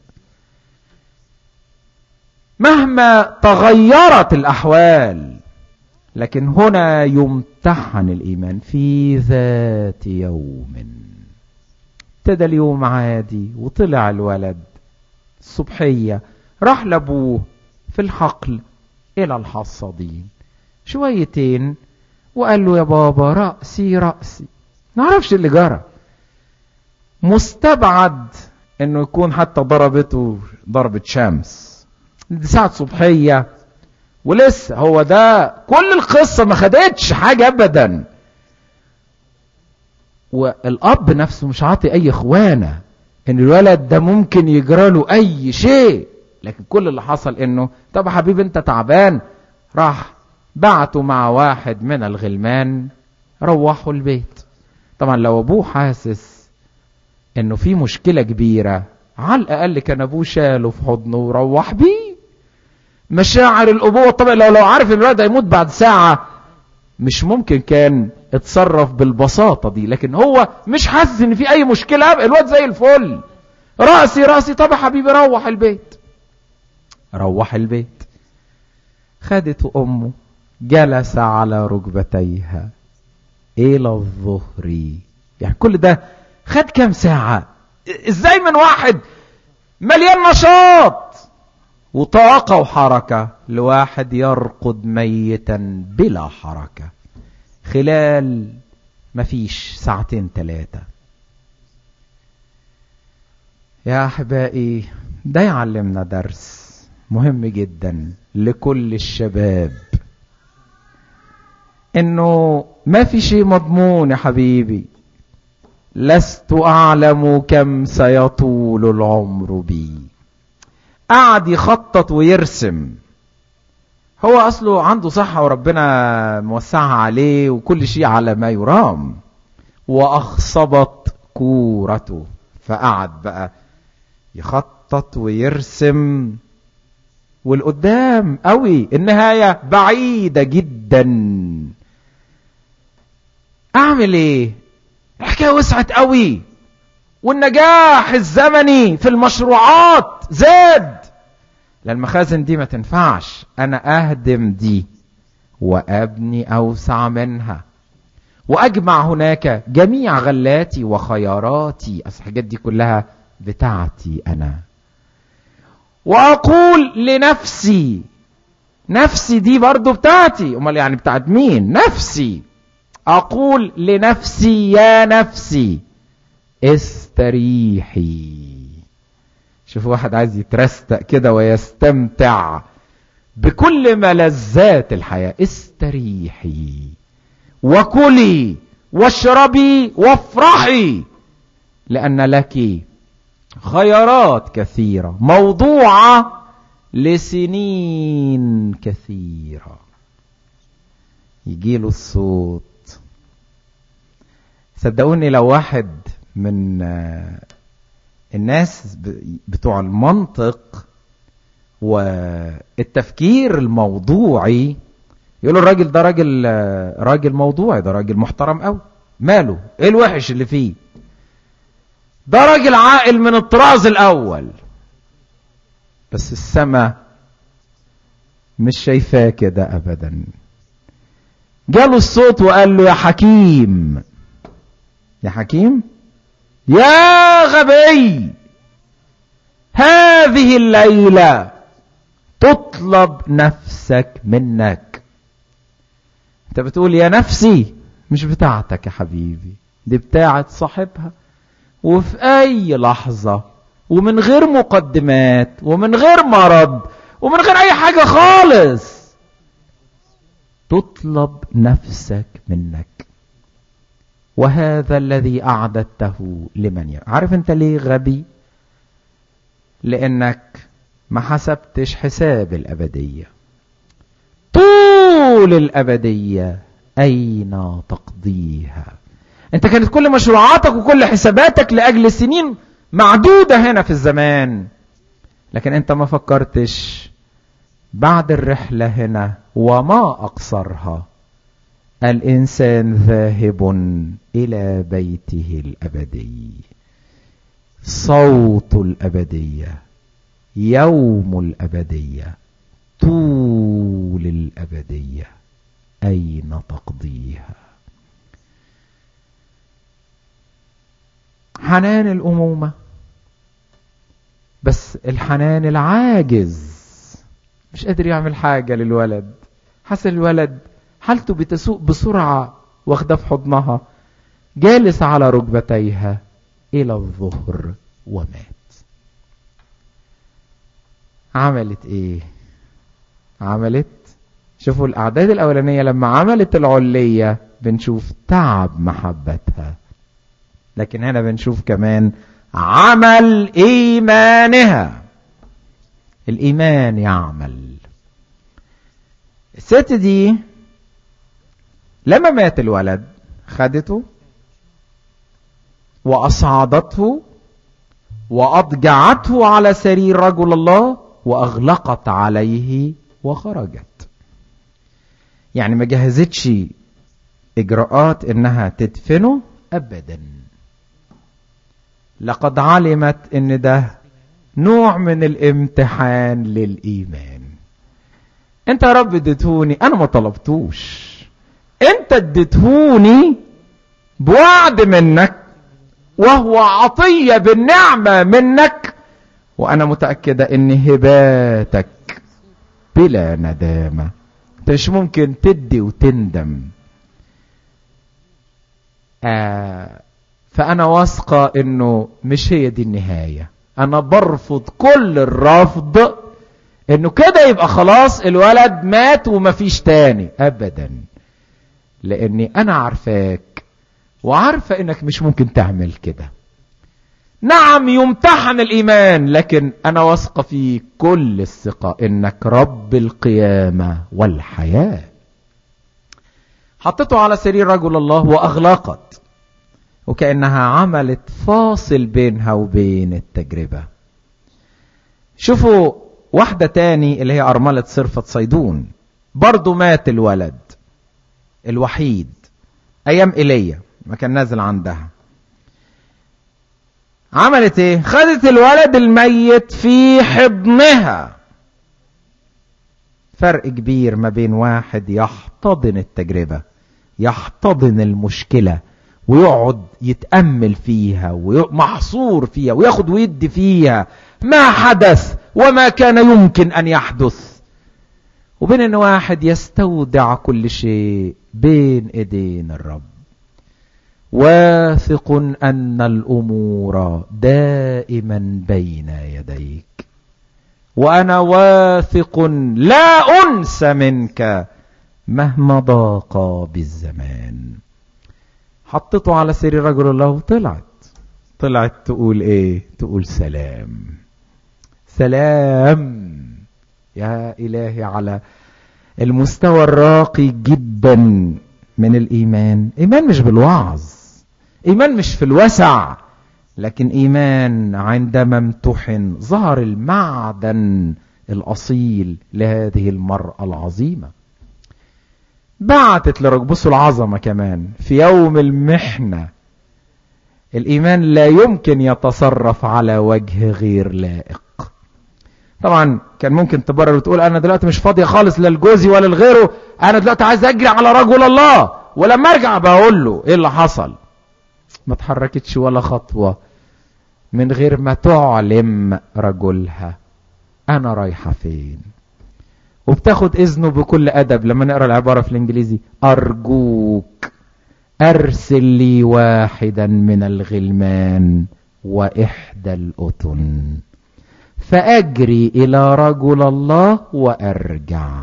مهما تغيرت الأحوال، لكن هنا يمتحن الإيمان في ذات يوم. ابتدى اليوم عادي وطلع الولد الصبحية، راح لابوه في الحقل إلى الحصادين شويتين وقال له يا بابا رأسي رأسي. نعرفش اللي جرى، مستبعد انه يكون حتى ضربته ضربة شمس، دي ساعة صبحية ولسه هو ده كل القصة، ما خدتش حاجة ابدا. والاب نفسه مش عاطي اي اخوانه ان الولد ده ممكن يجرى له اي شيء، لكن كل اللي حصل انه طب يا حبيبي انت تعبان، راح بعته مع واحد من الغلمان روحوا البيت. طبعا لو ابوه حاسس انه في مشكلة كبيرة، على الاقل كان ابوه شاله في حضنه وروح بيه. مشاعر الابوة طبعا لو لو عارف الولد هيموت بعد ساعة مش ممكن كان اتصرف بالبساطة دي، لكن هو مش حاسس ان في اي مشكلة، الواد زي الفل، رأسي رأسي. طب يا حبيبي روح البيت. روح البيت. خدته امه، جلس على ركبتيها الى الظهر. يعني كل ده خد كام ساعة؟ ازاي من واحد مليان نشاط وطاقة وحركة لواحد يرقد ميتا بلا حركة خلال مفيش ساعتين ثلاثة؟ يا أحبائي ده يعلمنا درس مهم جدا لكل الشباب انه ما في شيء مضمون يا حبيبي. لست اعلم كم سيطول العمر بي. قعد يخطط ويرسم. هو اصله عنده صحة وربنا موسعها عليه وكل شيء على ما يرام. واخصبت كورته، فقعد بقى يخطط ويرسم، والقدام قوي، النهاية بعيدة جدا. اعمل ايه؟ الحكاية وسعت قوي، والنجاح الزمني في المشروعات زاد. للمخازن دي ما تنفعش، انا اهدم دي وابني اوسع منها، واجمع هناك جميع غلاتي وخياراتي. الحاجات دي كلها بتاعتي انا. واقول لنفسي، نفسي دي برضو بتاعتي، امال يعني بتاعت مين؟ نفسي. اقول لنفسي يا نفسي استريحي. شوف واحد عايز يترستق كده ويستمتع بكل ملذات الحياة. استريحي وكلي واشربي وافرحي، لأن لك خيارات كثيرة موضوعة لسنين كثيرة. يجيله الصوت. صدقوني لو واحد من الناس بتوع المنطق والتفكير الموضوعي يقولوا الراجل ده راجل راجل موضوعي، ده راجل محترم قوي، ماله ايه الوحش اللي فيه؟ ده راجل عاقل من الطراز الاول. بس السماء مش شايفاه كده ابدا. جاله الصوت وقال له يا حكيم، يا حكيم، يا غبي، هذه الليلة تطلب نفسك منك. انت بتقول يا نفسي، مش بتاعتك يا حبيبي، دي بتاعت صاحبها. وفي اي لحظة ومن غير مقدمات ومن غير مرض ومن غير اي حاجة خالص تطلب نفسك منك. وهذا الذي أعددته لمن يرى. عارف انت ليه غبي؟ لانك ما حسبتش حساب الأبدية. طول الأبدية أين تقضيها؟ انت كانت كل مشروعاتك وكل حساباتك لأجل سنين معدودة هنا في الزمان، لكن انت ما فكرتش بعد الرحلة هنا وما أقصرها. الإنسان ذاهب إلى بيته الأبدي، صوت الأبدية، يوم الأبدية، طول الأبدية، أين تقضيها؟ حنان الأمومة، بس الحنان العاجز مش قادر يعمل حاجة للولد. حس الولد حالته بتسوء بسرعة، واخده في حضنها، جالس على ركبتيها إلى الظهر ومات. عملت إيه؟ عملت، شوفوا الأعداد الأولانية لما عملت العلية بنشوف تعب محبتها، لكن هنا بنشوف كمان عمل إيمانها. الإيمان يعمل. الست دي لما مات الولد خدته وأصعدته وأضجعته على سرير رجل الله وأغلقت عليه وخرجت. يعني ما جهزتش إجراءات إنها تدفنه أبدا. لقد علمت إن ده نوع من الامتحان للإيمان. انت يا رب اديتهوني، انا ما طلبتوش، انت اديتهوني بوعد منك وهو عطية بالنعمة منك، وانا متأكدة ان هباتك بلا ندامة. انت مش ممكن تدي وتندم. آه فانا واثقة انه مش هي دي النهاية. انا برفض كل الرفض انه كده يبقى خلاص الولد مات ومفيش تاني ابدا. لاني انا عارفاك وعارفة انك مش ممكن تعمل كده. نعم يمتحن الايمان، لكن انا واثقة في كل الثقة انك رب القيامة والحياة. حطته على سرير رجل الله واغلقت، وكأنها عملت فاصل بينها وبين التجربة. شوفوا واحدة تاني اللي هي أرملة صرفة صيدون، برضو مات الولد الوحيد ايام ايليا ما كان نازل عندها. عملت ايه؟ خدت الولد الميت في حضنها. فرق كبير ما بين واحد يحتضن التجربة، يحتضن المشكلة ويقعد يتأمل فيها ومحصور فيها وياخد ويدي فيها ما حدث وما كان يمكن ان يحدث، وبين ان واحد يستودع كل شيء بين ايدين الرب، واثق ان الامور دائما بين يديك، وانا واثق لا انس منك مهما ضاق بالزمان. حطته على سرير رجل الله وطلعت طلعت تقول ايه؟ تقول سلام سلام. يا الهي على المستوى الراقي جدا من الايمان. ايمان مش بالوعظ، ايمان مش في الوسع، لكن ايمان عندما امتحن ظهر المعدن الاصيل لهذه المرأة العظيمة. بعتت لرجل، بصوا العظمة كمان في يوم المحنة. الايمان لا يمكن يتصرف على وجه غير لائق. طبعا كان ممكن تبرر وتقول انا دلوقتي مش فاضية خالص لا لجوزي ولا لغيره، انا دلوقتي عايز اجري على رجل الله ولما ارجع بقول له ايه اللي حصل. ما تحركتش ولا خطوة من غير ما تعلم رجلها انا رايحة فين، وبتاخد اذنه بكل ادب. لما نقرأ العبارة في الانجليزي ارجوك ارسل لي واحدا من الغلمان واحدى الأتن فاجري الى رجل الله وارجع.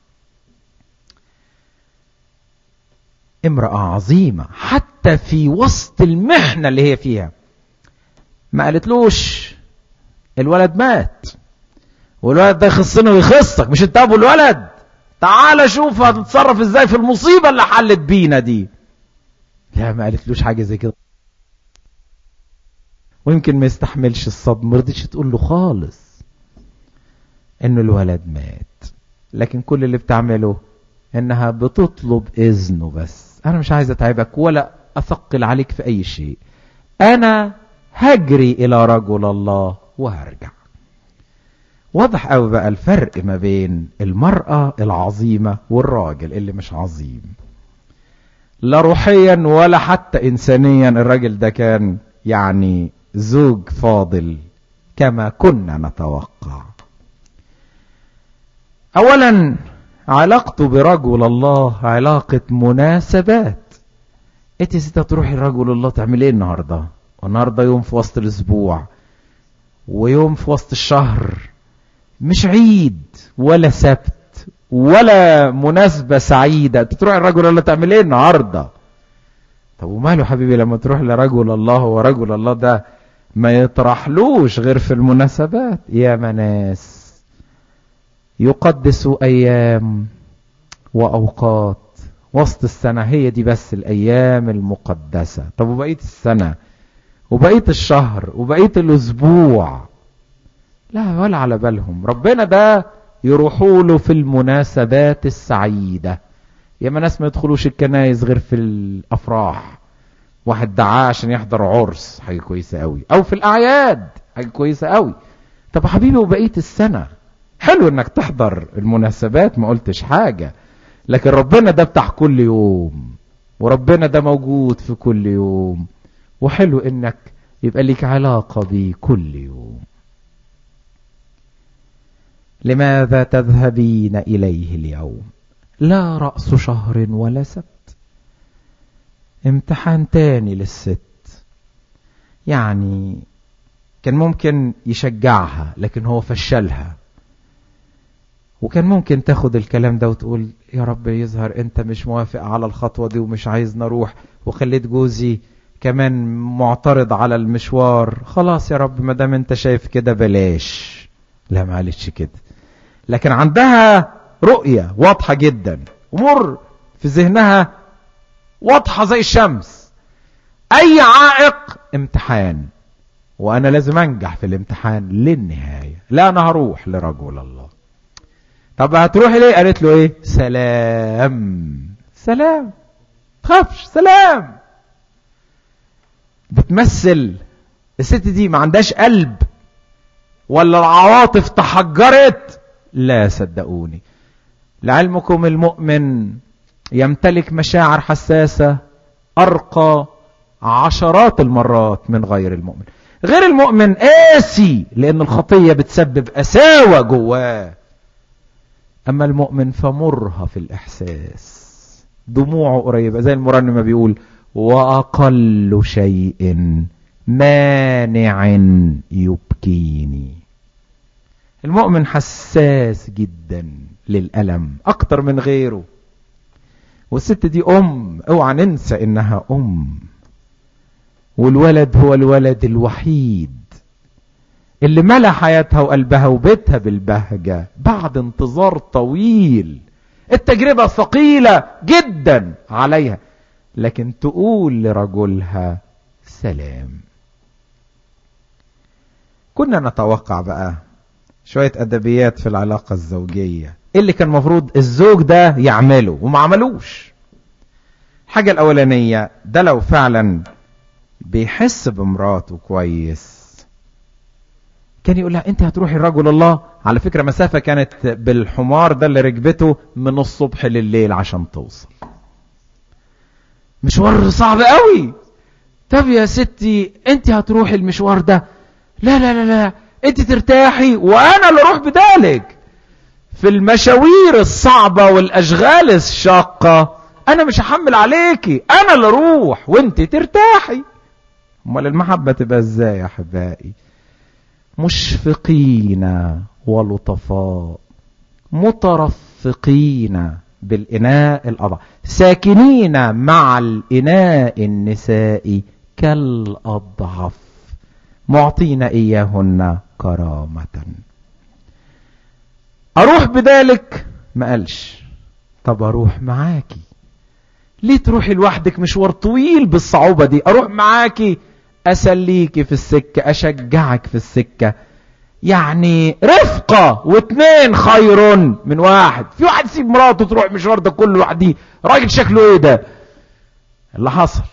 امرأة عظيمة حتى في وسط المحنة اللي هي فيها. ما قالتلوش الولد مات والولد ده يخصني ويخصك، مش انت ابو الولد، تعال شوف هتتصرف ازاي في المصيبة اللي حلت بينا دي. لا ما قالتلوش حاجة زي كده، ويمكن ما يستحملش الصدمة، ما رضيتش تقول له خالص انه الولد مات. لكن كل اللي بتعمله انها بتطلب اذنه بس. انا مش عايز اتعبك ولا اثقل عليك في اي شيء، انا هجري الى رجل الله وهرجع. واضح قوي بقى الفرق ما بين المرأة العظيمة والراجل اللي مش عظيم، لا روحيا ولا حتى انسانيا. الراجل ده كان يعني زوج فاضل كما كنا نتوقع. اولا علاقته برجل الله علاقة مناسبات. انت ستة تروحي لرجل الله تعمل ايه النهاردة؟ والنهاردة يوم في وسط الاسبوع ويوم في وسط الشهر، مش عيد ولا سبت ولا مناسبة سعيدة. تروح الرجل الله تعمل ايه النهاردة؟ طب وماله حبيبي لما تروح لرجل الله؟ ورجل الله ده ما يطرحلوش غير في المناسبات. يا مناس يقدسوا ايام واوقات وسط السنة، هي دي بس الايام المقدسة. طب وبقية السنة وبقية الشهر وبقية الاسبوع لا ولا على بالهم. ربنا ده يروحوا له في المناسبات السعيدة. يا ناس ما يدخلوش الكنايس غير في الافراح، واحد دعاه عشان يحضر عرس، حاجة كويسة قوي، او في الاعياد، حاجة كويسة قوي. طب حبيبي وبقية السنة حلو انك تحضر المناسبات، ما قلتش حاجة، لكن ربنا ده بتاع كل يوم، وربنا ده موجود في كل يوم، وحلو انك يبقى لك علاقة بيه كل يوم. لماذا تذهبين إليه اليوم؟ لا رأس شهر ولا سبت. امتحان تاني للست. يعني كان ممكن يشجعها لكن هو فشلها، وكان ممكن تاخد الكلام ده وتقول يا رب يظهر انت مش موافق على الخطوة دي ومش عايز نروح، وخليت جوزي كمان معترض على المشوار، خلاص يا رب ما دام انت شايف كده بلاش. لا ما قالتش كده، لكن عندها رؤية واضحة جدا، امور في ذهنها واضحة زي الشمس. اي عائق امتحان، وانا لازم انجح في الامتحان للنهاية. لا انا هروح لرجل الله. طب هتروحي ليه؟ قالت له ايه؟ سلام. سلام، تخافش، سلام. بتمثل الست دي ما عندهاش قلب ولا العواطف تحجرت؟ لا صدقوني، لعلمكم المؤمن يمتلك مشاعر حساسة أرقى عشرات المرات من غير المؤمن. غير المؤمن قاسي لأن الخطية بتسبب قساوة جواه، أما المؤمن فمرهف الإحساس، دموعه قريبة، زي المرنم ما بيقول وأقل شيء مانع يبكيني. المؤمن حساس جدا للألم أكتر من غيره. والست دي أم، اوعى ننسى إنها أم، والولد هو الولد الوحيد اللي ملأ حياتها وقلبها وبيتها بالبهجة بعد انتظار طويل. التجربة ثقيلة جدا عليها، لكن تقول لرجلها سلام. كنا نتوقع بقى شوية أدبيات في العلاقة الزوجية، اللي كان مفروض الزوج ده يعمله وما عملوش. الحاجة الأولانية، ده لو فعلا بيحس بمراته كويس كان يقولها انت هتروحي الرجل الله. على فكرة مسافة كانت بالحمار ده اللي ركبته من الصبح لليل عشان توصل، مشوار صعب قوي. طب يا ستي انت هتروحي المشوار ده، لا لا لا لا انت ترتاحي وانا اللي اروح بدالك في المشاوير الصعبة والاشغال الشاقة، انا مش هحمل عليكي، انا اللي اروح وانت ترتاحي. امال المحبة تبقى ازاي يا احبائي؟ مشفقين ولطفاء، مترفقين بالإناء الأضعف، ساكنين مع الإناء النساء كالأضعف، معطين إياهن كرامة. أروح بذلك ما قالش، طب أروح معاكي. ليه تروحي لوحدك مشوار طويل بالصعوبة دي؟ أروح معاكي أسليكي في السكة، أشجعك في السكة، يعني رفقة واتنين خير من واحد. في واحد يسيب مراته تروح مشوار ده كله لوحديه، راجل شكله ايه ده؟ اللي حصل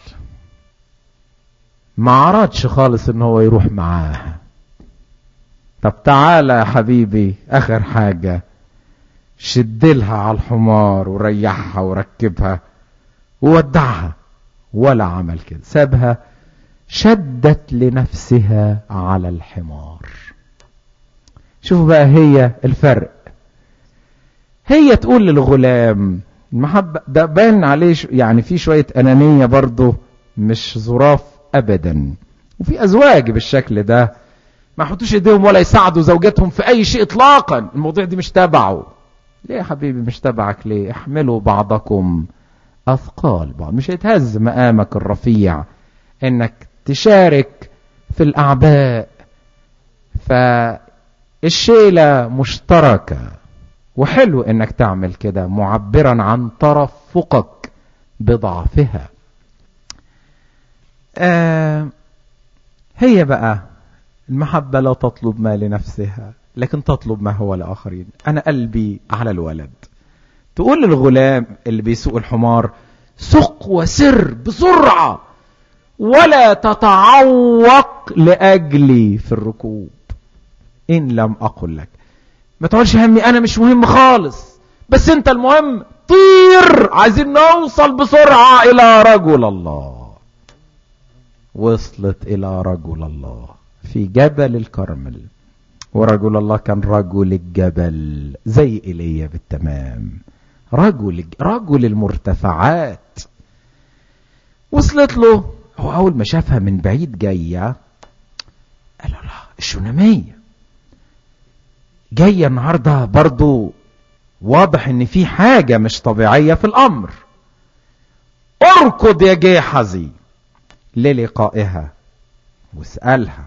ما عرضش خالص ان هو يروح معاها. طب تعالى يا حبيبي، اخر حاجة شدلها على الحمار وريحها وركبها وودعها، ولا عمل كده، سابها شدت لنفسها على الحمار. شوفوا بقى هي الفرق، هي تقول للغلام المحبة ده باين عليه يعني في شوية أنانية برضه، مش ظراف أبدا. وفي أزواج بالشكل ده ما يحطوش ايديهم ولا يساعدوا زوجاتهم في أي شيء إطلاقا، الموضوع دي مش تبعه. ليه يا حبيبي مش تبعك؟ ليه؟ احملوا بعضكم أثقال بعض. مش هيتهز مقامك الرفيع انك تشارك في الأعباء، فالشيلة مشتركة، وحلو انك تعمل كده معبرا عن ترفقك بضعفها. آه هي بقى المحبة لا تطلب ما لنفسها لكن تطلب ما هو لآخرين. أنا قلبي على الولد. تقول للغلام اللي بيسوق الحمار سق وسر بسرعة ولا تتعوق لأجلي في الركوب إن لم أقل لك. ما تقولش همي أنا مش مهم خالص، بس أنت المهم، طير، عايزين نوصل بسرعة إلى رجل الله. وصلت إلى رجل الله في جبل الكرمل، ورجل الله كان رجل الجبل زي إيليا بالتمام، رجل رجل المرتفعات. وصلت له، هو أول ما شافها من بعيد جاية قال الله الشونامية جاية النهاردة برضو واضح ان في حاجة مش طبيعية في الامر. اركض يا جيحزي للقائها واسألها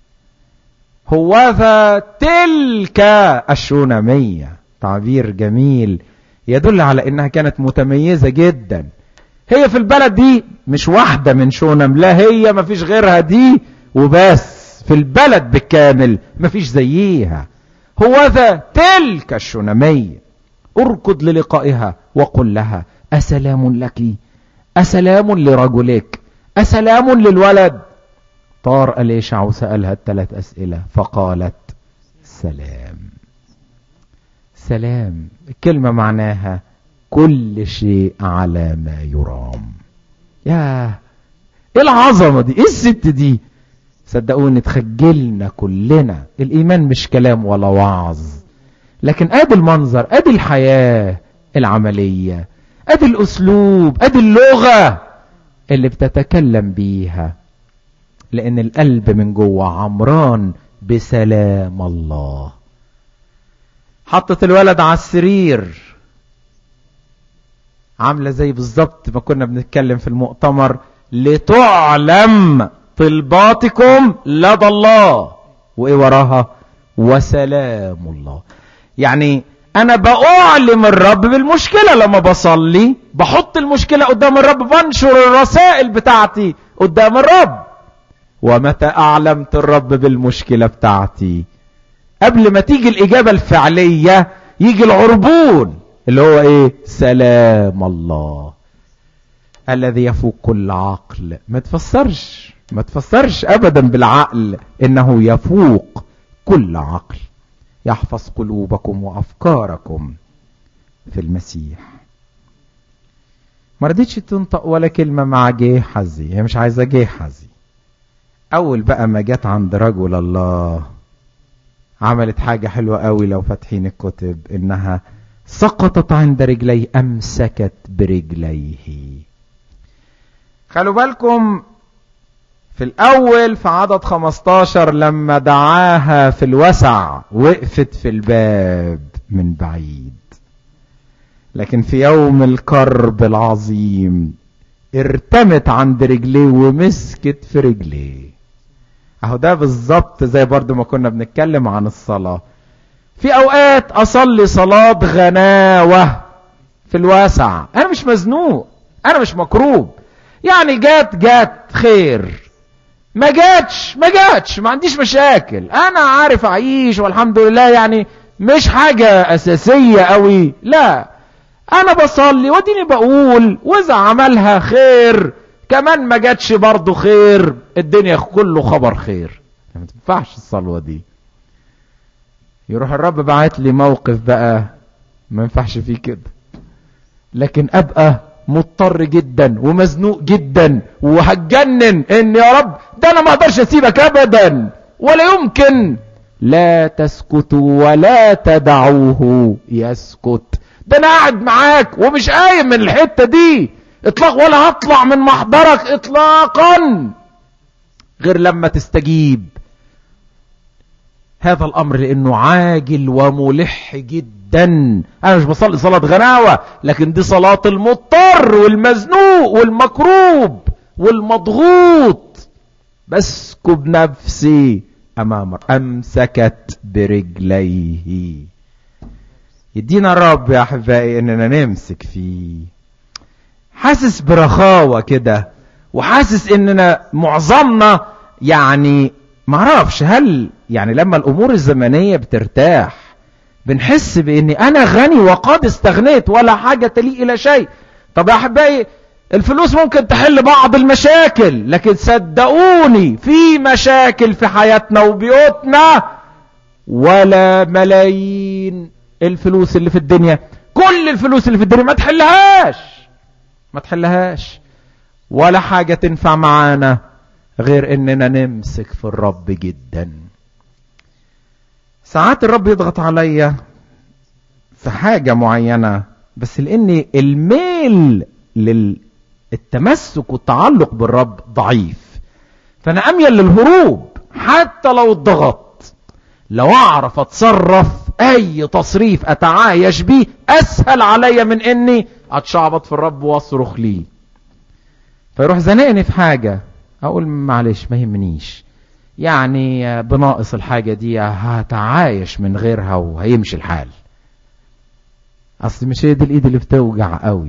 هوذا تلك الشونامية. تعبير جميل يدل على انها كانت متميزة جدا. هي في البلد دي مش واحدة من شونم، لا هي مفيش غيرها دي وبس، في البلد بالكامل مفيش زيها. هوذا تلك الشونامية. اركض للقائها وقل لها أسلام لك، أسلام لرجلك، أسلام للولد. طار أليشع وسألها الثلاث أسئلة فقالت سلام. سلام الكلمة معناها كل شيء على ما يرام. ياه ايه العظمة دي، ايه الست دي. صدقوني تخجلنا كلنا. الايمان مش كلام ولا وعظ، لكن ادي المنظر، ادي الحياة العملية، ادي الاسلوب، ادي اللغة اللي بتتكلم بيها، لان القلب من جوه عمران بسلام الله. حطت الولد على السرير، عاملة زي بالظبط ما كنا بنتكلم في المؤتمر، لتعلم طلباتكم لدى الله، وايه وراها؟ وسلام الله. يعني انا بأعلم الرب بالمشكلة لما بصلي، بحط المشكلة قدام الرب، بنشر الرسائل بتاعتي قدام الرب. ومتى اعلمت الرب بالمشكلة بتاعتي، قبل ما تيجي الاجابة الفعلية يجي العربون اللي هو ايه؟ سلام الله الذي يفوق كل عقل. ما تفسرش ما تفسرش ابدا بالعقل، انه يفوق كل عقل، يحفظ قلوبكم وافكاركم في المسيح. ما رضيتش تنطق ولا كلمة مع جيحزي، هي مش عايزة جيحزي. اول بقى ما جت عند رجل الله عملت حاجة حلوة قوي لو فاتحين الكتب، انها سقطت عند رجليه، امسكت برجليه. خلوا بالكم في الاول في عدد خمستاشر لما دعاها في الوسع وقفت في الباب من بعيد، لكن في يوم الكرب العظيم ارتمت عند رجليه ومسكت في رجليه. اهو ده بالظبط زي برضو ما كنا بنتكلم عن الصلاة. في اوقات اصلي صلاة غناوة في الواسع، انا مش مزنوق، انا مش مكروب، يعني جات جات خير، ما جاتش ما جاتش ما عنديش مشاكل، انا عارف اعيش والحمد لله، يعني مش حاجة اساسية قوي، لا انا بصلي وديني بقول، واذا عملها خير، كمان ما جاتش برضو خير، الدنيا كله خبر خير. ما تنفعش الصلوة دي. يروح الرب بعت لي موقف بقى ما ينفعش فيه كده، لكن ابقى مضطر جدا ومزنوق جدا وهتجنن ان يا رب ده انا ما اقدرش اسيبك ابدا ولا يمكن. لا تسكتوا ولا تدعوه يسكت، ده انا قاعد معاك ومش قايم من الحتة دي اطلاق، ولا هطلع من محضرك اطلاقا غير لما تستجيب. هذا الامر لانه عاجل وملح جدا. انا مش بصلي صلاة غناوة، لكن دي صلاة المضطر والمزنوق والمكروب والمضغوط. بسكب نفسي امام، امسكت برجليه. يدينا الرب يا احبائي اننا نمسك فيه. حاسس برخاوة كده، وحاسس اننا معظمنا يعني معرفش هل يعني لما الامور الزمنية بترتاح بنحس باني انا غني وقد استغنيت ولا حاجة لي الى شيء. طب يا احبائي الفلوس ممكن تحل بعض المشاكل، لكن صدقوني في مشاكل في حياتنا وبيوتنا ولا ملايين الفلوس اللي في الدنيا، كل الفلوس اللي في الدنيا ما تحلهاش ما تحلهاش ولا حاجة تنفع معانا غير اننا نمسك في الرب جدا. ساعات الرب يضغط عليا في حاجة معينة، بس لاني الميل للتمسك والتعلق بالرب ضعيف، فانا اميل للهروب حتى لو اتضغط. لو اعرف اتصرف اي تصريف اتعايش بيه اسهل عليا من اني اتشعبط في الرب واصرخ ليه. فيروح زنقني في حاجة اقول معلش ما يهمنيش، يعني بناقص الحاجة دي هتعايش من غيرها وهيمشي الحال. اصل مش هي دي الايد اللي بتوجع قوي.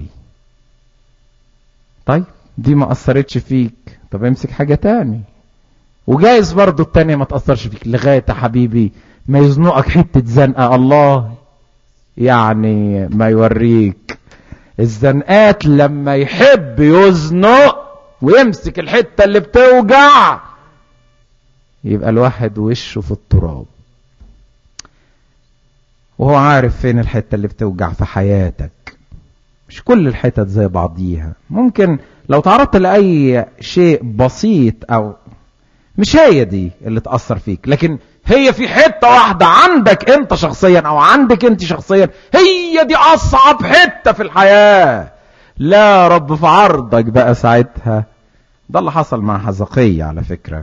طيب دي ما اثرتش فيك، طب امسك حاجة تاني، وجايز برضو التانية ما تأثرش فيك لغاية يا حبيبي ما يزنقك حتة زنقة الله يعني ما يوريك. الزنقات لما يحب يزنق ويمسك الحتة اللي بتوجع يبقى الواحد وشه في التراب، وهو عارف فين الحتة اللي بتوجع في حياتك. مش كل الحتت زي بعضيها، ممكن لو تعرضت لأي شيء بسيط أو مش هي دي اللي تأثر فيك، لكن هي في حتة واحدة عندك انت شخصيا او عندك انت شخصيا هي دي اصعب حتة في الحياة. لا رب في عرضك بقى ساعتها. ده اللي حصل مع حزقية على فكرة.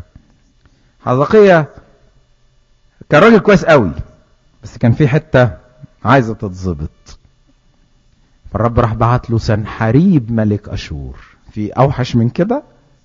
حزقية كان راجل كويس قوي بس كان في حتة عايزة تتظبط، فالرب راح بعت له سنحريب ملك اشور. في اوحش من كده؟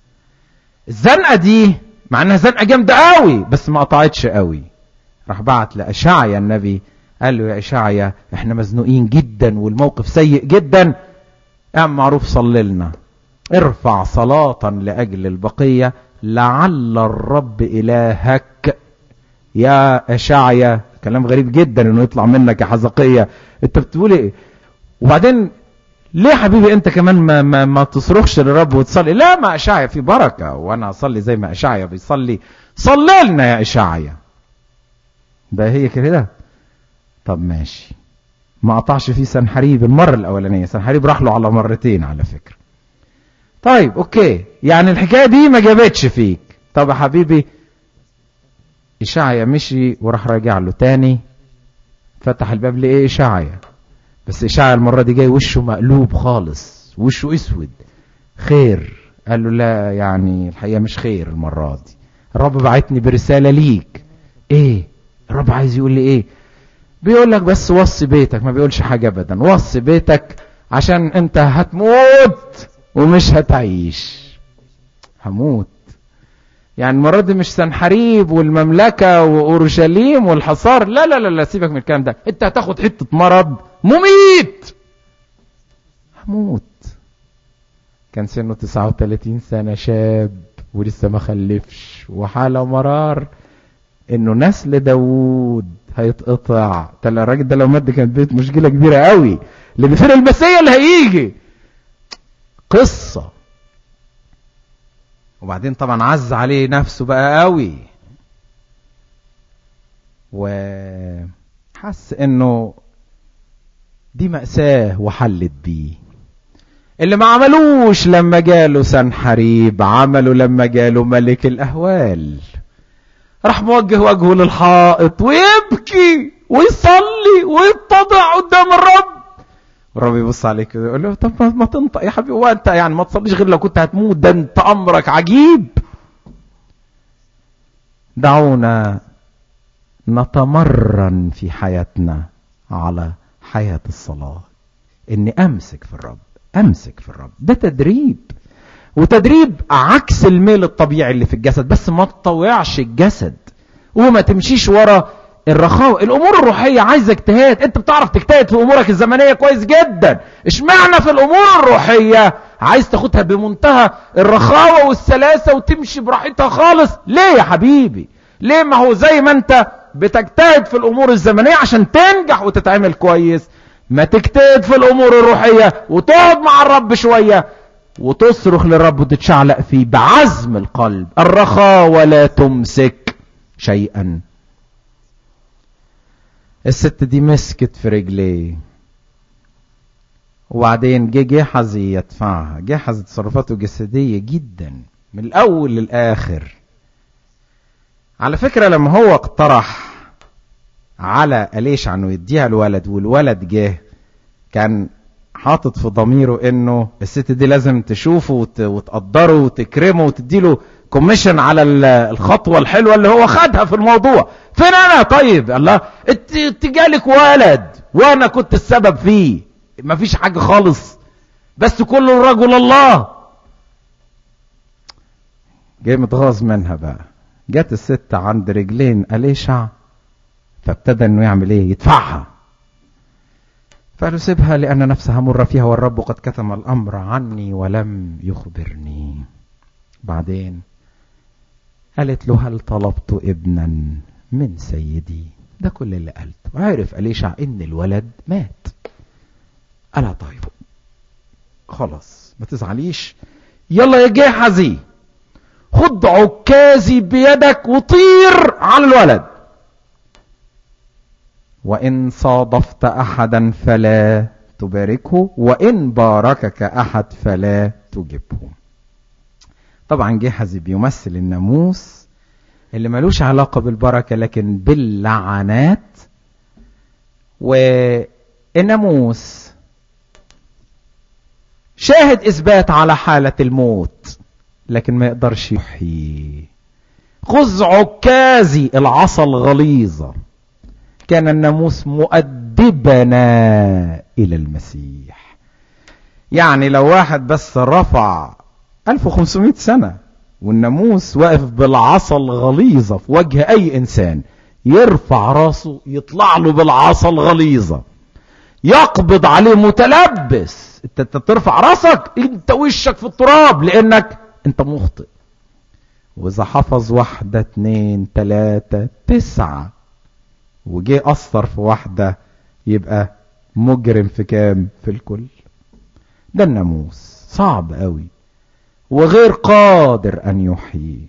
الزنقة دي مع انها زنقة جامدة قوي بس ما قطعتش قوي. راح بعت لأشعيا النبي قال له يا أشعيا احنا مزنوقين جدا والموقف سيء جدا، اعمل معروف صلي لنا، ارفع صلاة لأجل البقية لعل الرب إلهك. يا أشعيا كلام غريب جدا انه يطلع منك يا حزقية، انت بتقول ايه؟ وبعدين ليه حبيبي انت كمان ما, ما, ما تصرخش للرب وتصلي؟ لا ما أشعيا في بركة وانا اصلي زي ما أشعيا بيصلي، صلي لنا يا أشعيا. ده هي كده؟ طب ماشي. ما قطعش فيه سنحريب المرة الاولانية، سنحريب راح له على مرتين على فكرة. طيب اوكي، يعني الحكاية دي ما جابتش فيك. طب يا حبيبي أشعيا مشي وراح راجع له تاني، فتح الباب لإيه أشعيا، بس أشعيا المرة دي جاي وشه مقلوب خالص، وشه اسود. خير؟ قال له لا يعني الحقيقة مش خير المرة دي، الرب بعتني برسالة ليك. ايه الرب عايز يقول لي ايه؟ بيقول لك بس وصي بيتك، ما بيقولش حاجة ابدا، وصي بيتك عشان انت هتموت ومش هتعيش. هموت يعني المرة دي مش سنحريب والمملكة وأورشليم والحصار، لا لا لا لا سيبك من الكلام ده، انت هتاخد حتة مرض مميت. هموت. كان سنه تسعة وثلاثين سنة، شاب ولسه ما خلفش، وحالة مرار انه نسل داوود هيتقطع. تلا الراجل ده لو مات كانت بيت مشكلة كبيرة قوي اللي فين المسيح اللي هيجي. قصة. وبعدين طبعا عز عليه نفسه بقى قوي وحس انه دي مأساة وحلت بيه. اللي ما عملوش لما جاله سنحريب عمله لما جاله ملك الأهوال. راح موجه وجهه للحائط ويبكي ويصلي ويتضع قدام الرب. الرب يبص عليك ويقول له طب ما تنطق يا حبيبي، وانت يعني ما تصليش غير لو كنت هتموت؟ ده انت امرك عجيب. دعونا نتمرن في حياتنا على حياة الصلاة، اني امسك في الرب، امسك في الرب. ده تدريب، وتدريب عكس الميل الطبيعي اللي في الجسد. بس ما تطوعش الجسد وما تمشيش ورا الرخاوة. الامور الروحية عايزة اجتهاد. انت بتعرف تجتهد في امورك الزمنية كويس جدا، اشمعنى في الامور الروحية عايز تاخدها بمنتهى الرخاوة والسلاسة وتمشي براحتها خالص؟ ليه يا حبيبي؟ ليه؟ ما هو زي ما انت بتجتهد في الامور الزمنية عشان تنجح وتتعمل كويس، ما تجتهد في الامور الروحية وتقعد مع الرب شوية وتصرخ للرب وتتشعلق فيه بعزم القلب. الرخاوة لا تمسك شيئا. الست دي مسكت في رجليه، وبعدين جه جحزي يدفعها. جحزي تصرفاته جسدية جدا من الاول للاخر. على فكرة لما هو اقترح على أليشع انه يديها الولد والولد جه، كان حاطط في ضميره انه الست دي لازم تشوفه وتقدره وتكرمه وتديله كوميشن على الخطوة الحلوة اللي هو خدها في الموضوع. فين انا؟ طيب الله انت جالك ولد وانا كنت السبب فيه، مفيش حاجة خالص، بس كله رجل الله. جاي متغاظ منها بقى. جت الست عند رجلين أليشع، فابتدى انه يعمل ايه؟ يدفعها. فقالوا سيبها لان نفسها مر فيها والرب قد كتم الامر عني ولم يخبرني. بعدين قالت له هل طلبت ابنا من سيدي؟ ده كل اللي قالته. وعرف أليشع ان الولد مات. قالها طيب خلاص ما تزعليش، يلا يا جاحظي خد عكازي بيدك وطير على الولد، وإن صادفت أحدا فلا تباركه، وإن باركك أحد فلا تجبه. طبعا جاحظي بيمثل الناموس اللي ملوش علاقة بالبركة لكن باللعنات. والناموس شاهد إثبات على حالة الموت لكن ما يقدرش يحيي. خذ عكازي العصا الغليظة. كان الناموس مؤدبنا إلى المسيح. يعني لو واحد بس رفع ألف وخمسمائة سنة والناموس واقف بالعصا الغليظة في وجه أي إنسان، يرفع راسه يطلع له بالعصا الغليظة، يقبض عليه متلبس. انت ترفع راسك انت وشك في التراب لانك انت مخطئ. واذا حفظ واحدة اتنين تلاتة تسعة وجي اثر في واحدة يبقى مجرم في كام؟ في الكل. ده الناموس صعب قوي وغير قادر ان يحيي.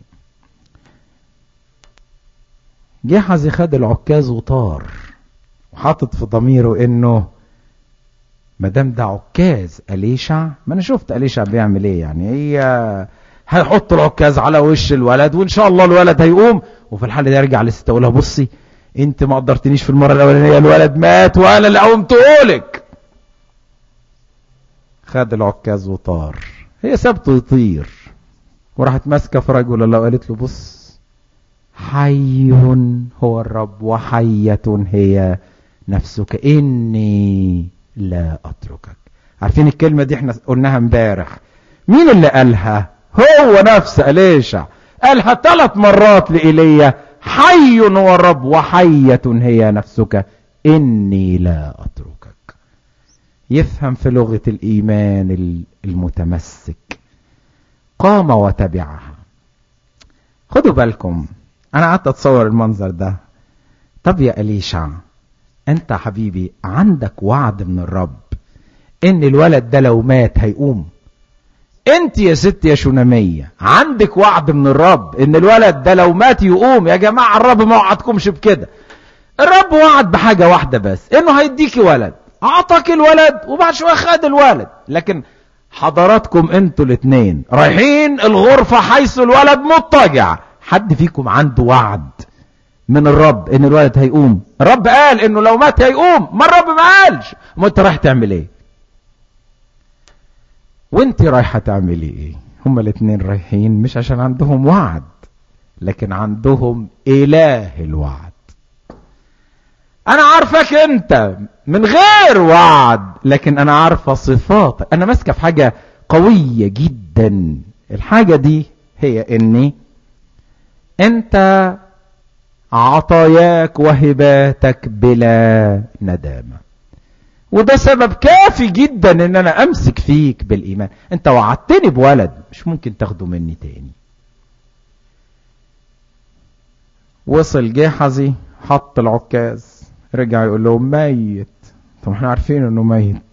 جاحظي خد العكاز وطار وحاطط في ضميره انه ما دام ده عكاز أليشع، ما انا شفت أليشع بيعمل ايه، يعني هي هيحط العكاز على وش الولد وان شاء الله الولد هيقوم. وفي الحال ده يرجع لست اقولها بصي انت ما قدرتنيش في المره الاولانيه، الولد مات وانا اللي قومتهولك. خد العكاز وطار. هي سابته يطير وراحت ماسكه في رجل الله وقالت له بص حي هو الرب وحية هي نفسك إني لا أتركك. عارفين الكلمة دي احنا قلناها امبارح. مين اللي قالها؟ هو نفس أليشع قالها ثلاث مرات لإيليا، حي هو الرب وحية هي نفسك إني لا أتركك. يفهم في لغة الإيمان المتمسك. قام وتبعها. خدوا بالكم انا قعدت اتصور المنظر ده. طب يا أليشع انت حبيبي عندك وعد من الرب ان الولد ده لو مات هيقوم. انت يا ست يا شونامية عندك وعد من الرب ان الولد ده لو مات يقوم. يا جماعة الرب ما وعدكمش بكده. الرب وعد بحاجة واحدة بس، انه هيديكي ولد. اعطاك الولد وبعد شوية خد الولد. لكن حضراتكم انتوا الاثنين رايحين الغرفة حيث الولد مضطجع، حد فيكم عنده وعد من الرب ان الولد هيقوم؟ الرب قال انه لو مات هيقوم، ما الرب ما قالش. ما انت رايح تعمل ايه؟ وانت رايحة تعملي ايه؟ هما الاثنين رايحين مش عشان عندهم وعد لكن عندهم اله الوعد. انا عارفك انت من غير وعد لكن انا عارفة صفاتك. انا ماسكة في حاجة قوية جدا. الحاجة دي هي اني انت عطاياك وهباتك بلا ندامة. وده سبب كافي جدا ان انا امسك فيك بالايمان. انت وعدتني بولد مش ممكن تاخده مني تاني. وصل جاحظي حط العكاز رجع يقول لهم ميت. طب احنا عارفين انه ميت.